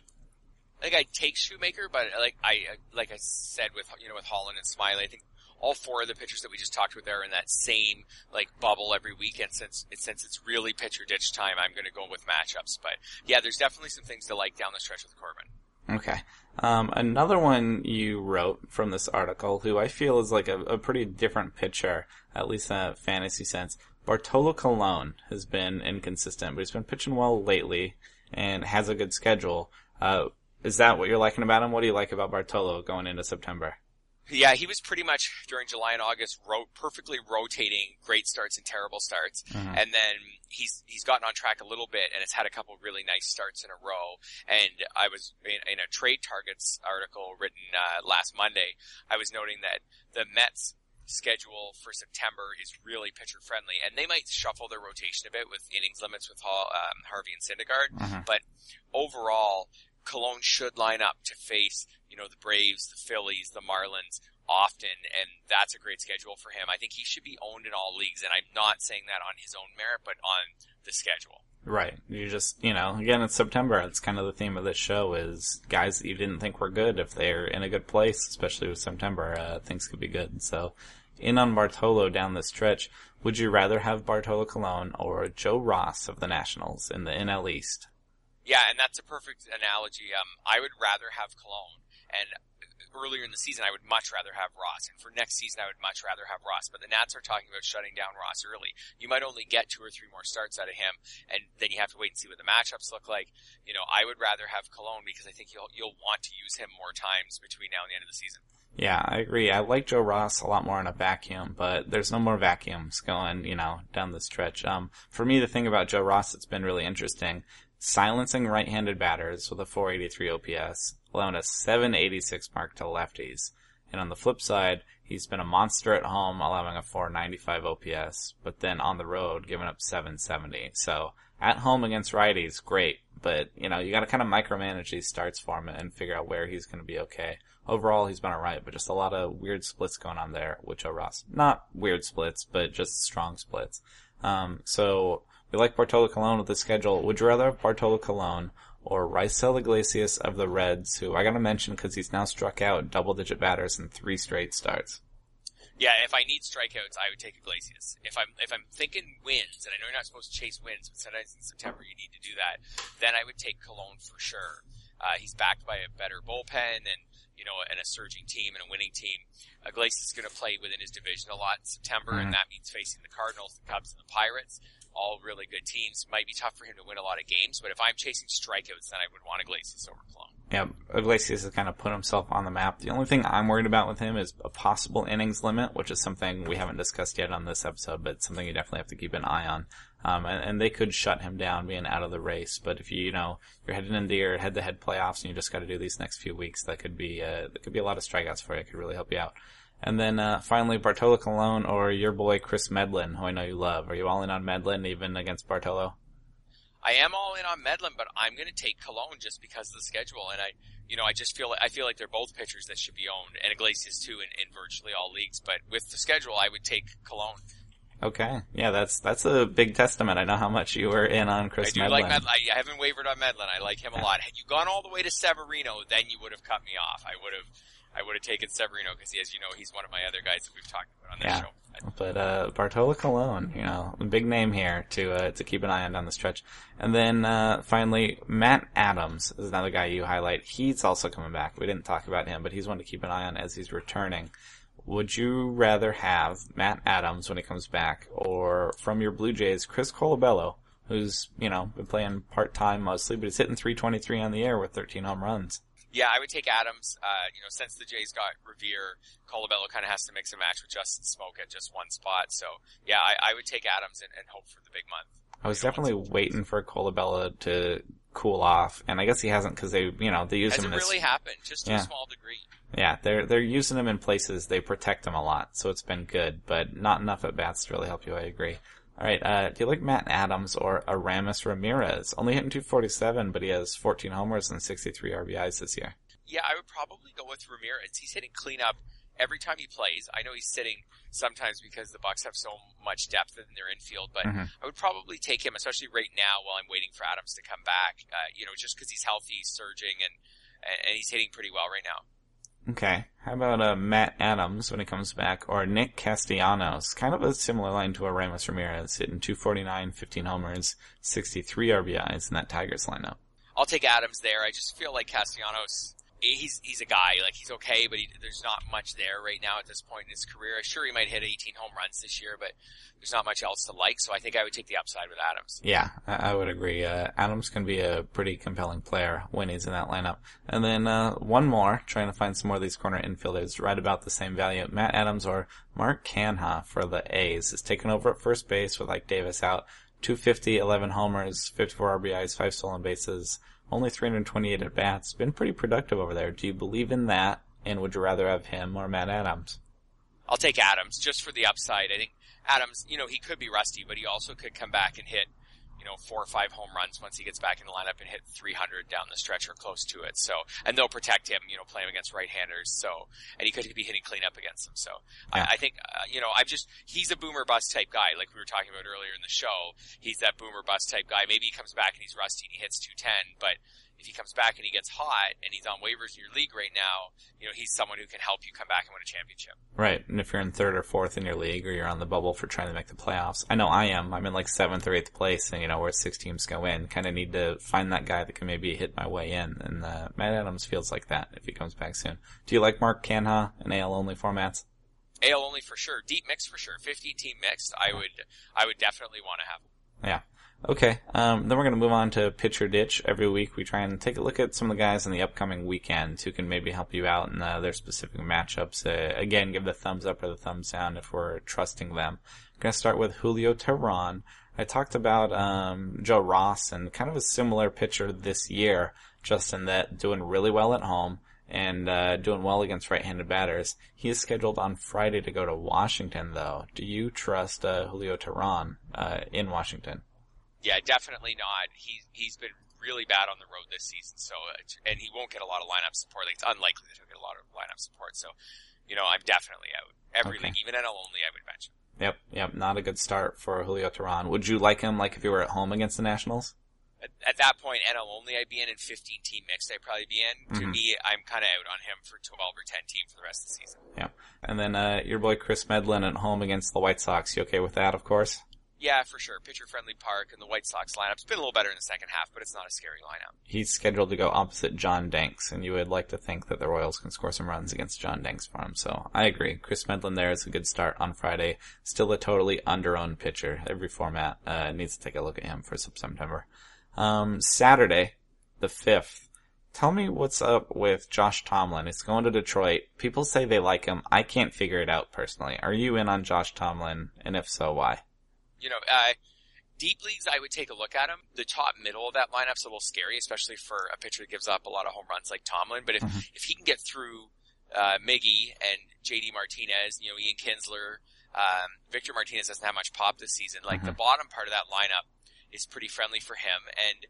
I think I'd take Shoemaker, but like I said with Holland and Smyly, I think all 4 of the pitchers that we just talked about are in that same bubble every weekend. Since it's really pitcher ditch time, I'm going to go with matchups. But yeah, there's definitely some things to like down the stretch with Corbin. Okay. Another one you wrote from this article, who I feel is a pretty different pitcher, at least in a fantasy sense. Bartolo Colon has been inconsistent, but he's been pitching well lately and has a good schedule. Is that what you're liking about him? What do you like about Bartolo going into September? Yeah, he was pretty much during July and August perfectly rotating great starts and terrible starts. And then he's gotten on track a little bit and has had a couple really nice starts in a row. And I was in a trade targets article written last Monday, I was noting that the Mets schedule for September is really pitcher friendly, and they might shuffle their rotation a bit with innings limits with Harvey and Syndergaard. But overall, Cologne should line up to face, the Braves, the Phillies, the Marlins, often, and that's a great schedule for him. I think he should be owned in all leagues, and I'm not saying that on his own merit, but on the schedule. Right. You just, again, it's September. It's kind of the theme of this show is guys that you didn't think were good. If they're in a good place, especially with September, things could be good. So, in on Bartolo down the stretch. Would you rather have Bartolo Colon or Joe Ross of the Nationals in the NL East? Yeah, and that's a perfect analogy. I would rather have Colon, and earlier in the season, I would much rather have Ross. And for next season, I would much rather have Ross. But the Nats are talking about shutting down Ross early. You might only get 2 or 3 more starts out of him, and then you have to wait and see what the matchups look like. I would rather have Colon because I think you'll want to use him more times between now and the end of the season. Yeah, I agree. I like Joe Ross a lot more in a vacuum, but there's no more vacuums going, down the stretch. For me, the thing about Joe Ross that's been really interesting, silencing right-handed batters with a 483 OPS, allowing a 786 mark to lefties. And on the flip side, he's been a monster at home, allowing a 495 OPS, but then on the road, giving up 770. So, at home against righties, great, but, you gotta kind of micromanage these starts for him and figure out where he's gonna be okay. Overall, he's been alright, but just a lot of weird splits going on there with Joe Ross. Not weird splits, but just strong splits. So, we like Bartolo Colon with the schedule. Would you rather have Bartolo Colon or Raisel Iglesias of the Reds, who I gotta mention because he's now struck out double-digit batters in 3 straight starts? Yeah, if I need strikeouts, I would take Iglesias. If I'm thinking wins, and I know you're not supposed to chase wins, but sometimes in September you need to do that, then I would take Colon for sure. He's backed by a better bullpen and a surging team and a winning team. Iglesias is going to play within his division a lot in September, and that means facing the Cardinals, the Cubs, and the Pirates. All really good teams. Might be tough for him to win a lot of games, but if I'm chasing strikeouts, then I would want Iglesias over Colon. Yeah, Iglesias has kind of put himself on the map. The only thing I'm worried about with him is a possible innings limit, which is something we haven't discussed yet on this episode, but something you definitely have to keep an eye on. And they could shut him down being out of the race, but if you're heading into your head-to-head playoffs and you just got to do these next few weeks, that could be a lot of strikeouts for you. It could really help you out. And then, finally, Bartolo Colon or your boy Chris Medlin, who I know you love. Are you all in on Medlin even against Bartolo? I am all in on Medlin, but I'm going to take Colon just because of the schedule. And I feel like they're both pitchers that should be owned, and Iglesias too in virtually all leagues. But with the schedule, I would take Colon. Okay. Yeah, that's a big testament. I know how much you were in on Chris Medlin. I do like Medlin. I haven't wavered on Medlin. I like him a lot. Had you gone all the way to Severino, then you would have cut me off. I would have taken Severino because, as you know, he's one of my other guys that we've talked about on this show. But Bartolo Colon, a big name here to keep an eye on down the stretch. And then finally, Matt Adams is another guy you highlight. He's also coming back. We didn't talk about him, but he's one to keep an eye on as he's returning. Would you rather have Matt Adams when he comes back, or from your Blue Jays, Chris Colabello, who's been playing part-time mostly, but he's hitting .323 on the air with 13 home runs? Yeah, I would take Adams. Since the Jays got Revere, Colabello kind of has to mix and match with Justin Smoke at just one spot. So, yeah, I would take Adams and hope for the big month. I was definitely waiting for Colabello to cool off, and I guess he hasn't because they use him as... Hasn't really happened, just to a small degree. Yeah, they're using him in places, they protect him a lot, so it's been good, but not enough at bats to really help you, I agree. Alright, do you like Matt Adams or Aramis Ramirez? Only hitting .247, but he has 14 homers and 63 RBIs this year. Yeah, I would probably go with Ramirez. He's hitting cleanup every time he plays. I know he's sitting sometimes because the Bucks have so much depth in their infield, but I would probably take him, especially right now while I'm waiting for Adams to come back, just because he's healthy, he's surging, and he's hitting pretty well right now. Okay. How about Matt Adams when he comes back, or Nick Castellanos? Kind of a similar line to Aramis Ramirez, hitting .249, 15 homers, 63 RBIs in that Tigers lineup. I'll take Adams there. I just feel like Castellanos, he's a guy. Like, he's okay, but there's not much there right now at this point in his career. Sure, he might hit 18 home runs this year, but there's not much else to like, so I think I would take the upside with Adams. Yeah, I would agree. Adams can be a pretty compelling player when he's in that lineup. And then one more, trying to find some more of these corner infielders right about the same value. Matt Adams or Mark Canha for the A's is taking over at first base with like Davis out. .250, 11 homers, 54 RBIs, 5 stolen bases, only 328 at-bats. Been pretty productive over there. Do you believe in that, and would you rather have him or Matt Adams? I'll take Adams, just for the upside. I think Adams, he could be rusty, but he also could come back and hit 4 or 5 home runs once he gets back in the lineup and hit 300 down the stretch or close to it. So, and they'll protect him, playing against right-handers. So, and he could be hitting cleanup against them. So, yeah. I think, he's a boomer bust type guy, like we were talking about earlier in the show. He's that boomer bust type guy. Maybe he comes back and he's rusty and he hits 210, but if he comes back and he gets hot and he's on waivers in your league right now, he's someone who can help you come back and win a championship. Right. And if you're in 3rd or 4th in your league, or you're on the bubble for trying to make the playoffs, I know I am. I'm in like 7th or 8th place, and where 6 teams go in. Kind of need to find that guy that can maybe hit my way in. And Matt Adams feels like that if he comes back soon. Do you like Mark Canha in AL only formats? AL only for sure. Deep mix for sure. 15-team mixed. I would definitely want to have him. Yeah. Okay, then we're going to move on to Pitcher Ditch. Every week we try and take a look at some of the guys in the upcoming weekend who can maybe help you out in their specific matchups. Again, give the thumbs up or the thumbs down if we're trusting them. I'm going to start with Julio Teheran. I talked about Joe Ross, and kind of a similar pitcher this year, just in that doing really well at home and doing well against right-handed batters. He is scheduled on Friday to go to Washington, though. Do you trust Julio Teheran in Washington? Yeah, definitely not. He's been really bad on the road this season, so and he won't get a lot of lineup support. Like, it's unlikely that he'll get a lot of lineup support. So, I'm definitely out. Every league, even NL only, I would bench him. Yep. Not a good start for Julio Teheran. Would you like him if you were at home against the Nationals? At that point, NL only I'd be in 15-team mixed I'd probably be in. To me, I'm kind of out on him for 12 or 10 team for the rest of the season. Yeah. And then your boy Chris Medlin at home against the White Sox. You okay with that, of course? Yeah, for sure. Pitcher-friendly park, and the White Sox lineup's been a little better in the second half, but it's not a scary lineup. He's scheduled to go opposite John Danks, and you would like to think that the Royals can score some runs against John Danks for him. So I agree. Chris Medlin there is a good start on Friday. Still a totally under-owned pitcher. Every format needs to take a look at him for September. Saturday, the 5th. Tell me what's up with Josh Tomlin. He's going to Detroit. People say they like him. I can't figure it out personally. Are you in on Josh Tomlin? And if so, why? Deep leagues, I would take a look at him. The top middle of that lineup's a little scary, especially for a pitcher that gives up a lot of home runs like Tomlin. But if he can get through Miggy and J.D. Martinez, Ian Kinsler, Victor Martinez doesn't have much pop this season. The bottom part of that lineup is pretty friendly for him. And,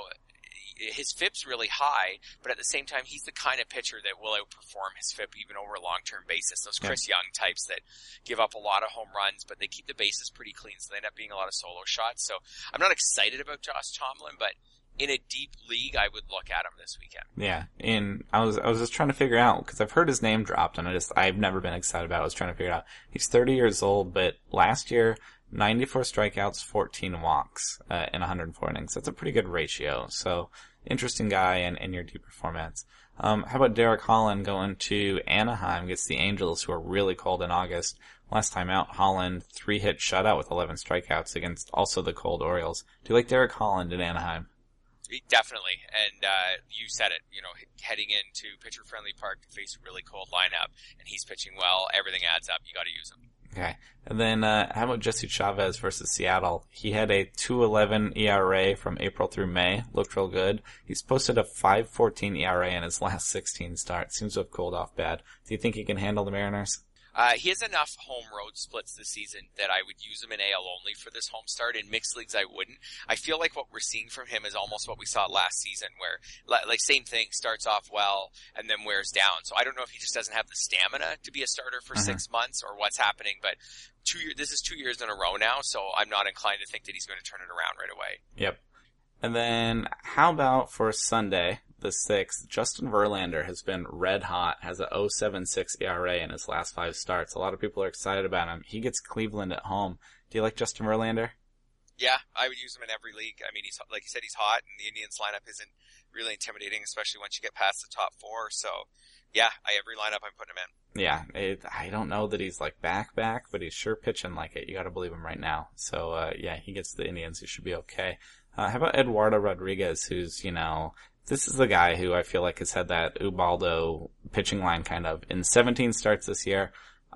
his FIP's really high, but at the same time, he's the kind of pitcher that will outperform his FIP even over a long-term basis. Those Chris Young types that give up a lot of home runs, but they keep the bases pretty clean, so they end up being a lot of solo shots. So I'm not excited about Josh Tomlin, but in a deep league, I would look at him this weekend. Yeah, and I was just trying to figure out, because I've heard his name dropped, and I've never been excited about it. I was trying to figure it out. He's 30 years old, but last year, 94 strikeouts, 14 walks, in 104 innings. That's a pretty good ratio. So, interesting guy in your deeper formats. How about Derek Holland going to Anaheim against the Angels, who are really cold in August? Last time out, Holland 3-hit shutout with 11 strikeouts against also the cold Orioles. Do you like Derek Holland in Anaheim? Definitely, and you said it, heading into pitcher-friendly park to face a really cold lineup, and he's pitching well, everything adds up, you gotta use him. Okay. And then, how about Jesse Chavez versus Seattle? He had a 2.11 ERA from April through May. Looked real good. He's posted a 5.14 ERA in his last 16 starts. Seems to have cooled off bad. Do you think he can handle the Mariners? He has enough home road splits this season that I would use him in AL only for this home start. In mixed leagues, I wouldn't. I feel like what we're seeing from him is almost what we saw last season, where, same thing, starts off well and then wears down. So I don't know if he just doesn't have the stamina to be a starter for 6 months or what's happening, but this is 2 years in a row now, so I'm not inclined to think that he's going to turn it around right away. Yep. And then, how about for Sunday, the 6th, Justin Verlander has been red hot, has a 0.76 ERA in his last 5 starts. A lot of people are excited about him. He gets Cleveland at home. Do you like Justin Verlander? Yeah, I would use him in every league. I mean, he's, like you said, he's hot, and the Indians lineup isn't really intimidating, especially once you get past the top 4. So, yeah, every lineup I'm putting him in. Yeah, I don't know that he's back, but he's sure pitching like it. You gotta believe him right now. So, yeah, he gets the Indians. He should be okay. How about Eduardo Rodriguez, who's, this is the guy who I feel like has had that Ubaldo pitching line kind of. In 17 starts this year,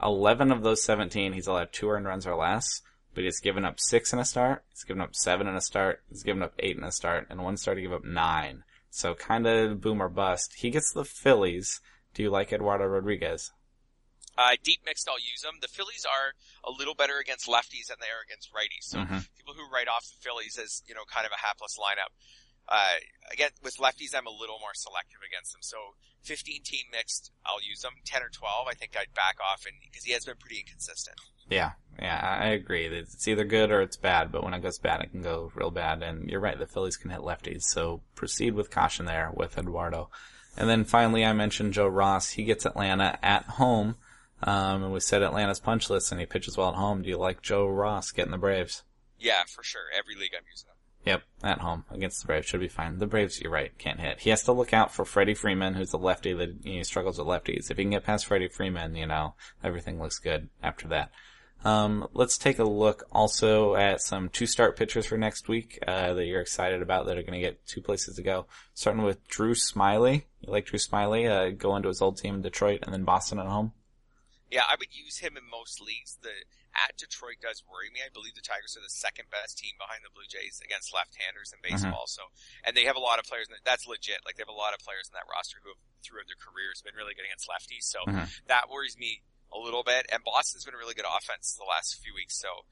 11 of those 17, he's allowed 2 earned runs or less, but he's given up 6 in a start, he's given up 7 in a start, he's given up 8 in a start, and one start he gave up 9. So kind of boom or bust. He gets the Phillies. Do you like Eduardo Rodriguez? Deep mixed, I'll use them. The Phillies are a little better against lefties than they are against righties. So people who write off the Phillies as, kind of a hapless lineup. Again, with lefties, I'm a little more selective against them. So 15 team mixed, I'll use them. 10 or 12, I think I'd back off because he has been pretty inconsistent. Yeah, I agree. It's either good or it's bad, but when it goes bad, it can go real bad. And you're right, the Phillies can hit lefties. So proceed with caution there with Eduardo. And then finally, I mentioned Joe Ross. He gets Atlanta at home. And we said Atlanta's punch list, and he pitches well at home. Do you like Joe Ross getting the Braves? Yeah, for sure. Every league I'm using him. Yep, at home against the Braves should be fine. The Braves, you're right, can't hit. He has to look out for Freddie Freeman, who's a lefty that struggles with lefties. If he can get past Freddie Freeman, everything looks good after that. Let's take a look also at some 2-start pitchers for next week that you're excited about that are going to get 2 places to go. Starting with Drew Smyly. You like Drew Smyly? Going to his old team in Detroit and then Boston at home? Yeah, I would use him in most leagues. At Detroit does worry me. I believe the Tigers are the second best team behind the Blue Jays against left-handers in baseball. So, and they have a lot of players. That's legit. Like, they have a lot of players in that roster who have, throughout their careers, been really good against lefties. So that worries me a little bit. And Boston's been a really good offense the last few weeks. So,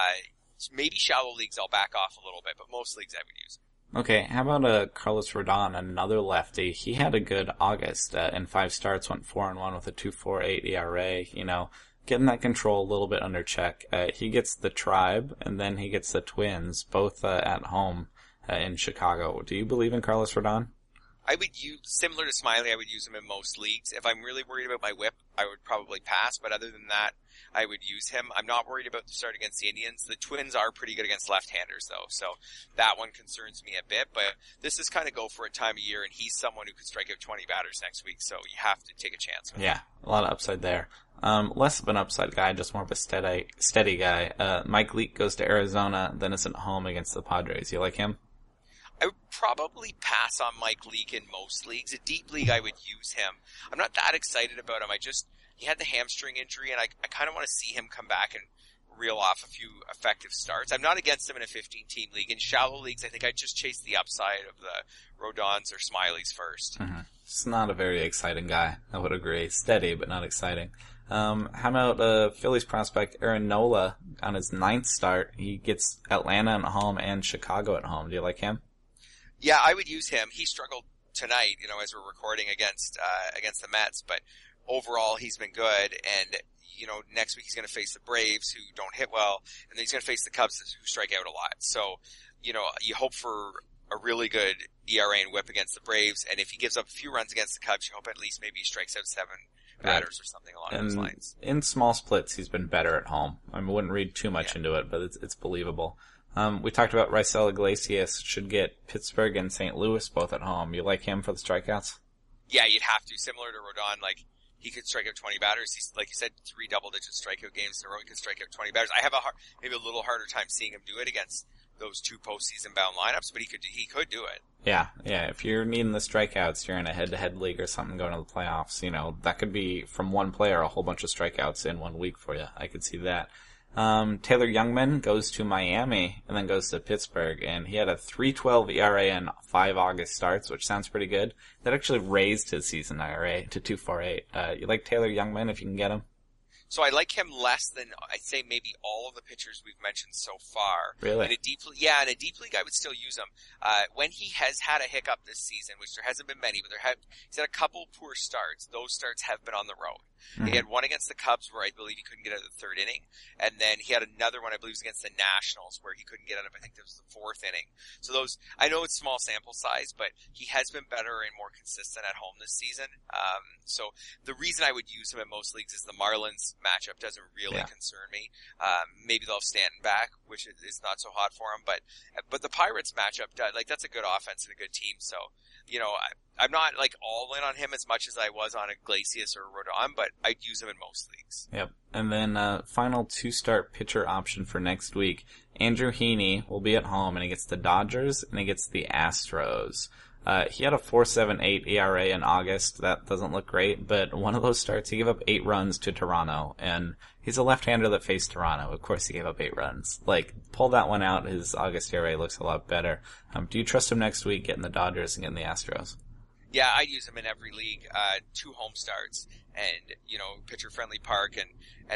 maybe shallow leagues I'll back off a little bit, but most leagues I would use him. Okay, how about Carlos Rodon, another lefty? He had a good August. In 5 starts, went 4-1 with a 2.48 ERA. Getting that control a little bit under check. He gets the Tribe, and then he gets the Twins, both at home in Chicago. Do you believe in Carlos Rodon? I would use, similar to Smyly, I would use him in most leagues. If I'm really worried about my whip, I would probably pass, but other than that, I would use him. I'm not worried about the start against the Indians. The Twins are pretty good against left-handers, though, so that one concerns me a bit, but this is kind of go for it time of year, and he's someone who could strike out 20 batters next week, so you have to take a chance with him. Yeah, a lot of upside there. Less of an upside guy, just more of a steady guy. Mike Leake goes to Arizona, then is at home against the Padres. You like him? I would probably pass on Mike Leake in most leagues. A deep league, I would use him. I'm not that excited about him. He had the hamstring injury, and I kind of want to see him come back and reel off a few effective starts. I'm not against him in a 15-team league. In shallow leagues, I think I'd just chase the upside of the Rodons or Smyleys first. It's not a very exciting guy, I would agree. Steady, but not exciting. How about Phillies prospect Aaron Nola on his 9th start? He gets Atlanta at home and Chicago at home. Do you like him? Yeah, I would use him. He struggled tonight, as we're recording against the Mets, but overall he's been good. And, next week he's going to face the Braves who don't hit well, and then he's going to face the Cubs who strike out a lot. So, you hope for a really good ERA and whip against the Braves, and if he gives up a few runs against the Cubs, you hope at least maybe he strikes out 7 batters or something along those lines. In small splits, he's been better at home. I wouldn't read too much into it, but it's believable. We talked about Raisel Iglesias should get Pittsburgh and St. Louis both at home. You like him for the strikeouts? Yeah, you'd have to. Similar to Rodon, he could strike out 20 batters. He's, like you said, 3 double-digit strikeout games in a row. He could strike out 20 batters. I have maybe a little harder time seeing him do it against those 2 postseason bound lineups, but he could do it. Yeah. If you're needing the strikeouts, you're in a head-to-head league or something going to the playoffs. That could be from one player a whole bunch of strikeouts in 1 week for you. I could see that. Taylor Youngman goes to Miami and then goes to Pittsburgh, and he had a 3.12 ERA in 5 August starts, which sounds pretty good. That actually raised his season ERA to 2.48. You like Taylor Youngman if you can get him? So I like him less than, I'd say, maybe all of the pitchers we've mentioned so far. Really? In a deep league, I would still use him. When he has had a hiccup this season, which there hasn't been many, but he's had a couple poor starts. Those starts have been on the road. He had one against the Cubs where I believe he couldn't get out of the 3rd inning. And then he had another one, I believe, was against the Nationals where he couldn't get out of, I think that was the 4th inning. So I know it's small sample size, but he has been better and more consistent at home this season. So the reason I would use him in most leagues is the Marlins matchup doesn't really concern me. Maybe they'll have Stanton back, which is not so hot for him, but the Pirates matchup, that's a good offense and a good team. So, I'm not all in on him as much as I was on Iglesias or Rodon, but I'd use him in most leagues. Yep. And then final 2-start pitcher option for next week. Andrew Heaney will be at home, and he gets the Dodgers and he gets the Astros. He had a 4.78 ERA in August. That doesn't look great, but one of those starts, he gave up 8 runs to Toronto, and he's a left-hander that faced Toronto. Of course he gave up 8 runs. Pull that one out, his August ERA looks a lot better. Do you trust him next week getting the Dodgers and getting the Astros? Yeah, I'd use him in every league. 2 home starts, and pitcher-friendly park, and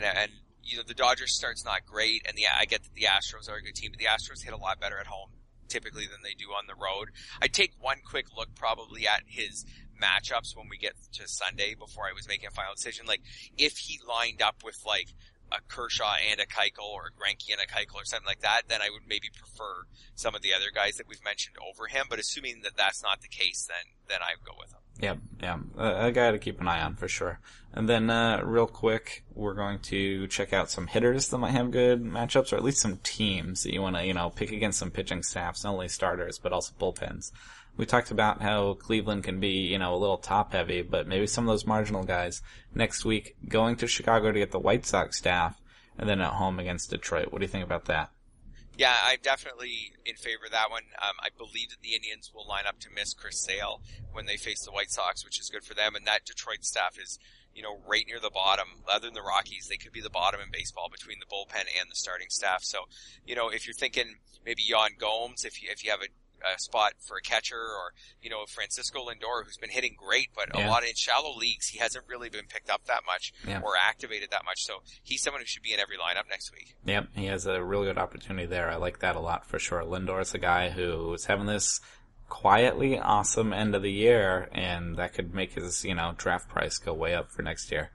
the Dodgers start's not great, and I get that the Astros are a good team, but the Astros hit a lot better at home typically than they do on the road. I'd take one quick look probably at his matchups when we get to Sunday before I was making a final decision. Like, if he lined up with like a Kershaw and a Keuchel, or a Greinke and a Keuchel, or something like that, then I would maybe prefer some of the other guys that we've mentioned over him. But assuming that that's not the case, then I would go with him. Yeah. A guy to keep an eye on for sure. And then, real quick, we're going to check out some hitters that might have good matchups, or at least some teams that you want to, pick against some pitching staffs, not only starters, but also bullpens. We talked about how Cleveland can be, a little top heavy, but maybe some of those marginal guys next week going to Chicago to get the White Sox staff, and then at home against Detroit. What do you think about that? Yeah, I'm definitely in favor of that one. I believe that the Indians will line up to miss Chris Sale when they face the White Sox, which is good for them. And that Detroit staff is, right near the bottom. Other than the Rockies, they could be the bottom in baseball between the bullpen and the starting staff. So, if you're thinking maybe Yan Gomes, if you have a spot for a catcher, or Francisco Lindor, who's been hitting great, but a lot in shallow leagues he hasn't really been picked up that much or activated that much. So he's someone who should be in every lineup next week. Yep, he has a really good opportunity there. I like that a lot for sure. Lindor's a guy who is having this quietly awesome end of the year, and that could make his draft price go way up for next year.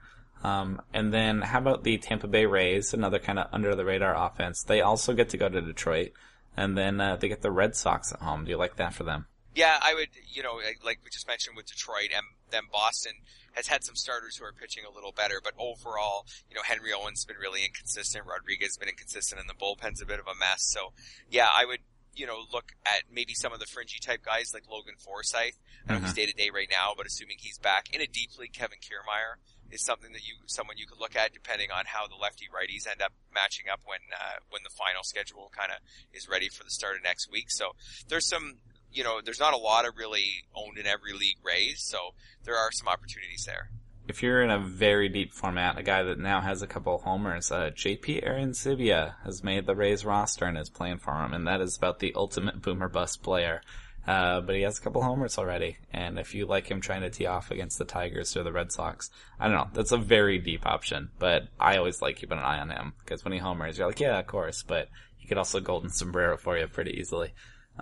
And then how about the Tampa Bay Rays, another kind of under the radar offense? They also get to go to Detroit. And then they get the Red Sox at home. Do you like that for them? Yeah, I would, like we just mentioned with Detroit, and then Boston has had some starters who are pitching a little better, but overall, Henry Owens has been really inconsistent. Rodriguez has been inconsistent, and the bullpen's a bit of a mess. So, yeah, I would, look at maybe some of the fringy type guys like Logan Forsythe. I know he's day-to-day right now, but assuming he's back. In a deep league, Kevin Kiermaier is someone you could look at depending on how the lefty-righties end up matching up when the final schedule kind of is ready for the start of next week. So there's some, there's not a lot of really owned in every league Rays, so there are some opportunities there. If you're in a very deep format, a guy that now has a couple of homers, JP Arencibia has made the Rays roster and is playing for him, and that is about the ultimate boomer bust player. But he has a couple homers already, and if you like him trying to tee off against the Tigers or the Red Sox, I don't know, that's a very deep option, but I always like keeping an eye on him, because when he homers, you're like, yeah, of course, but he could also golden sombrero for you pretty easily.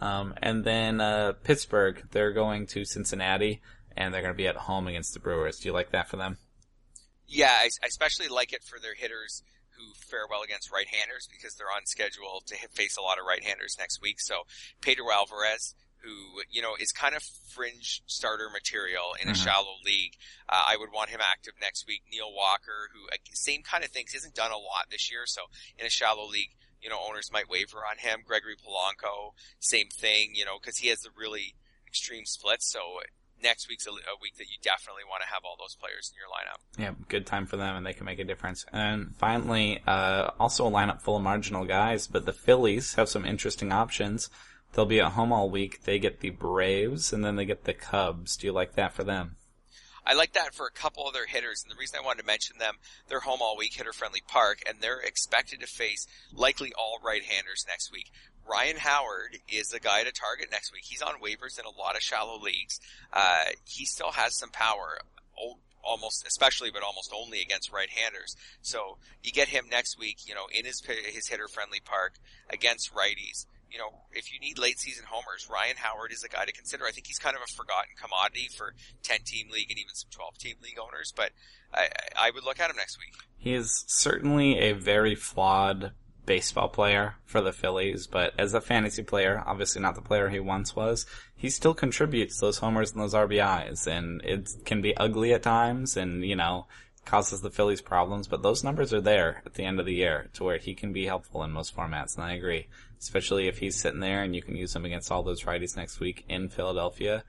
And then, Pittsburgh, they're going to Cincinnati, and they're going to be at home against the Brewers. Do you like that for them? Yeah, I especially like it for their hitters who fare well against right-handers, because they're on schedule to face a lot of right-handers next week. So, Pedro Alvarez, who, is kind of fringe starter material in a shallow league. I would want him active next week. Neil Walker, who, same kind of things, hasn't done a lot this year, so in a shallow league, owners might waver on him. Gregory Polanco, same thing, because he has the really extreme splits, so next week's a week that you definitely want to have all those players in your lineup. Yeah, good time for them, and they can make a difference. And finally, also a lineup full of marginal guys, but the Phillies have some interesting options. They'll be at home all week. They get the Braves, and then they get the Cubs. Do you like that for them? I like that for a couple of their hitters, and the reason I wanted to mention them, they're home all week, hitter-friendly park, and they're expected to face likely all right-handers next week. Ryan Howard is a guy to target next week. He's on waivers in a lot of shallow leagues. He still has some power, especially, but almost only against right-handers. So you get him next week, in his hitter-friendly park against righties. If you need late season homers, Ryan Howard is a guy to consider. I think he's kind of a forgotten commodity for 10-team league and even some 12-team league owners, but I would look at him next week. He is certainly a very flawed baseball player for the Phillies, but as a fantasy player, obviously not the player he once was, he still contributes those homers and those RBIs, and it can be ugly at times and, causes the Phillies problems, but those numbers are there at the end of the year to where he can be helpful in most formats, and I agree. Especially if he's sitting there and you can use him against all those righties next week in Philadelphia.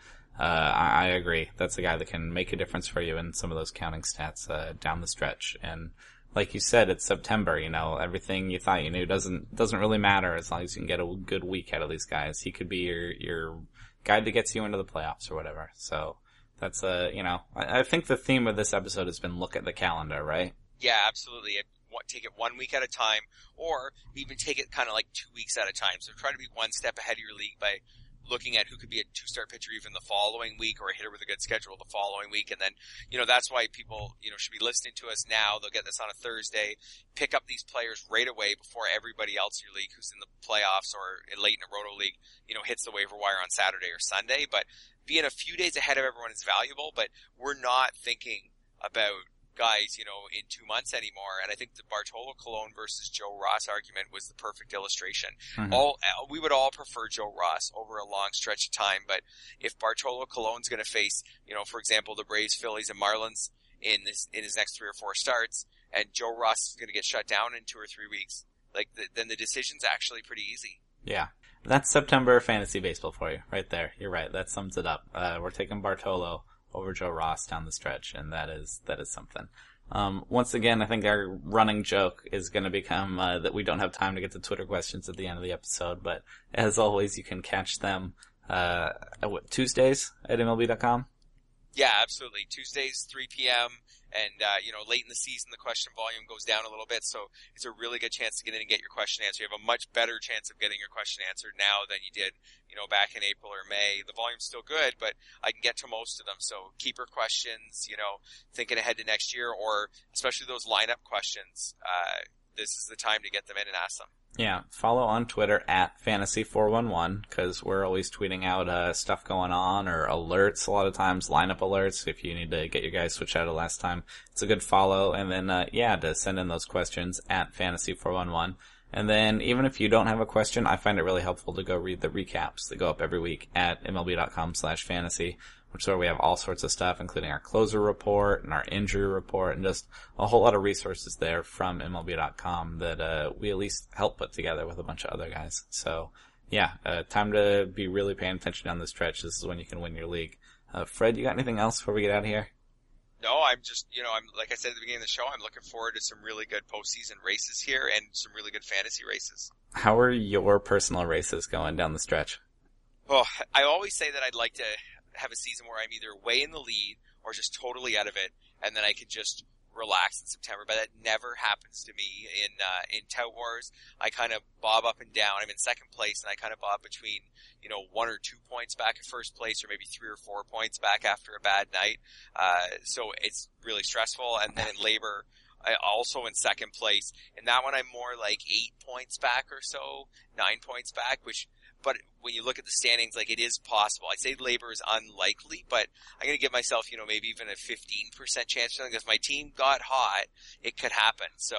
I agree. That's a guy that can make a difference for you in some of those counting stats down the stretch. And like you said, it's September, everything you thought you knew doesn't really matter as long as you can get a good week out of these guys. He could be your guy that gets you into the playoffs or whatever. So that's I think the theme of this episode has been look at the calendar, right? Yeah, absolutely. Take it 1 week at a time, or even take it kind of like 2 weeks at a time. So try to be one step ahead of your league by looking at who could be a 2-start pitcher even the following week, or a hitter with a good schedule the following week. And then, that's why people, should be listening to us now. They'll get this on a Thursday, pick up these players right away before everybody else in your league who's in the playoffs or late in a roto league, hits the waiver wire on Saturday or Sunday. But being a few days ahead of everyone is valuable, but we're not thinking about guys, in 2 months anymore. And I think the Bartolo Colon versus Joe Ross argument was the perfect illustration. Mm-hmm. We would all prefer Joe Ross over a long stretch of time, but if Bartolo Colon's going to face, for example, the Braves, Phillies, and Marlins in his next 3 or 4 starts, and Joe Ross is going to get shut down in 2 or 3 weeks, then the decision's actually pretty easy. Yeah. That's September fantasy baseball for you, right there. You're right. That sums it up. We're taking Bartolo over Joe Ross down the stretch, and that is something. Once again, I think our running joke is going to become that we don't have time to get to Twitter questions at the end of the episode, but as always, you can catch them Tuesdays at MLB.com? Yeah, absolutely. Tuesdays, 3 p.m. And, late in the season, the question volume goes down a little bit, so it's a really good chance to get in and get your question answered. You have a much better chance of getting your question answered now than you did, back in April or May. The volume's still good, but I can get to most of them. So keeper questions, thinking ahead to next year, or especially those lineup questions, this is the time to get them in and ask them. Yeah, follow on Twitter at Fantasy411, because we're always tweeting out stuff going on, or alerts a lot of times, lineup alerts, if you need to get your guys switched out of last time. It's a good follow, and then, to send in those questions at Fantasy411. And then, even if you don't have a question, I find it really helpful to go read the recaps that go up every week at MLB.com/fantasy, which is where we have all sorts of stuff, including our closer report and our injury report, and just a whole lot of resources there from MLB.com that we at least help put together with a bunch of other guys. So, yeah, time to be really paying attention down the stretch. This is when you can win your league. Fred, you got anything else before we get out of here? No, I'm just, I'm like I said at the beginning of the show, I'm looking forward to some really good postseason races here and some really good fantasy races. How are your personal races going down the stretch? Well, I always say that I'd like to have a season where I'm either way in the lead or just totally out of it, and then I can just relax in September. But that never happens to me in Tout Wars. I kind of bob up and down. I'm in second place, and I kind of bob between 1 or 2 points back at first place, or maybe 3 or 4 points back after a bad night. So it's really stressful. And then in Labor, I also in second place. In that one, I'm more like 8 points back or so, 9 points back, but when you look at the standings, it is possible. I say Labor is unlikely, but I'm going to give myself, maybe even a 15% chance. If my team got hot, it could happen. So,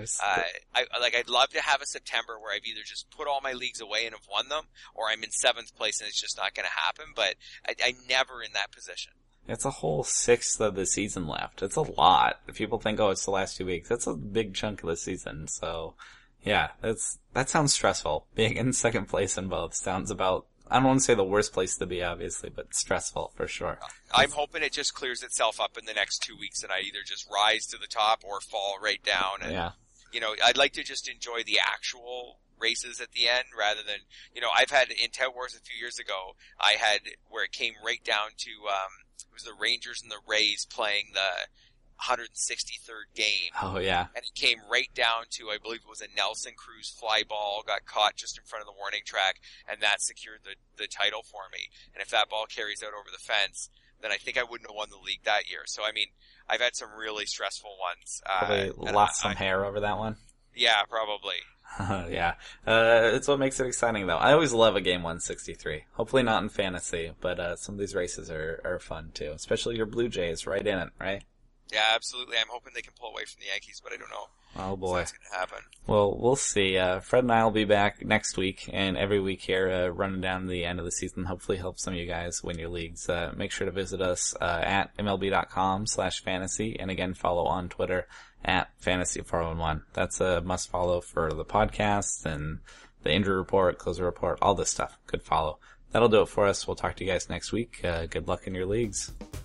I'd love to have a September where I've either just put all my leagues away and have won them, or I'm in 7th place and it's just not going to happen, but I'm never in that position. It's a whole 1/6 of the season left. It's a lot. If people think, it's the last 2 weeks, that's a big chunk of the season. So, yeah, that sounds stressful. Being in second place in both sounds about, I don't want to say the worst place to be, obviously, but stressful for sure. I'm hoping it just clears itself up in the next 2 weeks and I either just rise to the top or fall right down. And, yeah. I'd like to just enjoy the actual races at the end rather than, I've had in Tout Wars a few years ago, I had where it came right down to, it was the Rangers and the Rays playing the 163rd game. Oh, yeah. And it came right down to, I believe it was a Nelson Cruz fly ball, got caught just in front of the warning track, and that secured the title for me. And if that ball carries out over the fence, then I think I wouldn't have won the league that year. So, I've had some really stressful ones. Probably lost some hair over that one? Yeah, probably. Yeah. It's what makes it exciting, though. I always love a game 163. Hopefully not in fantasy, but some of these races are fun, too. Especially your Blue Jays right in it, right? Yeah, absolutely. I'm hoping they can pull away from the Yankees, but I don't know. Oh, boy. That's going to happen. Well, we'll see. Fred and I will be back next week, and every week here, running down the end of the season, hopefully help some of you guys win your leagues. Make sure to visit us at MLB.com/fantasy, and again, follow on Twitter at Fantasy411. That's a must follow for the podcast and the injury report, closer report, all this stuff. Good follow. That'll do it for us. We'll talk to you guys next week. Good luck in your leagues.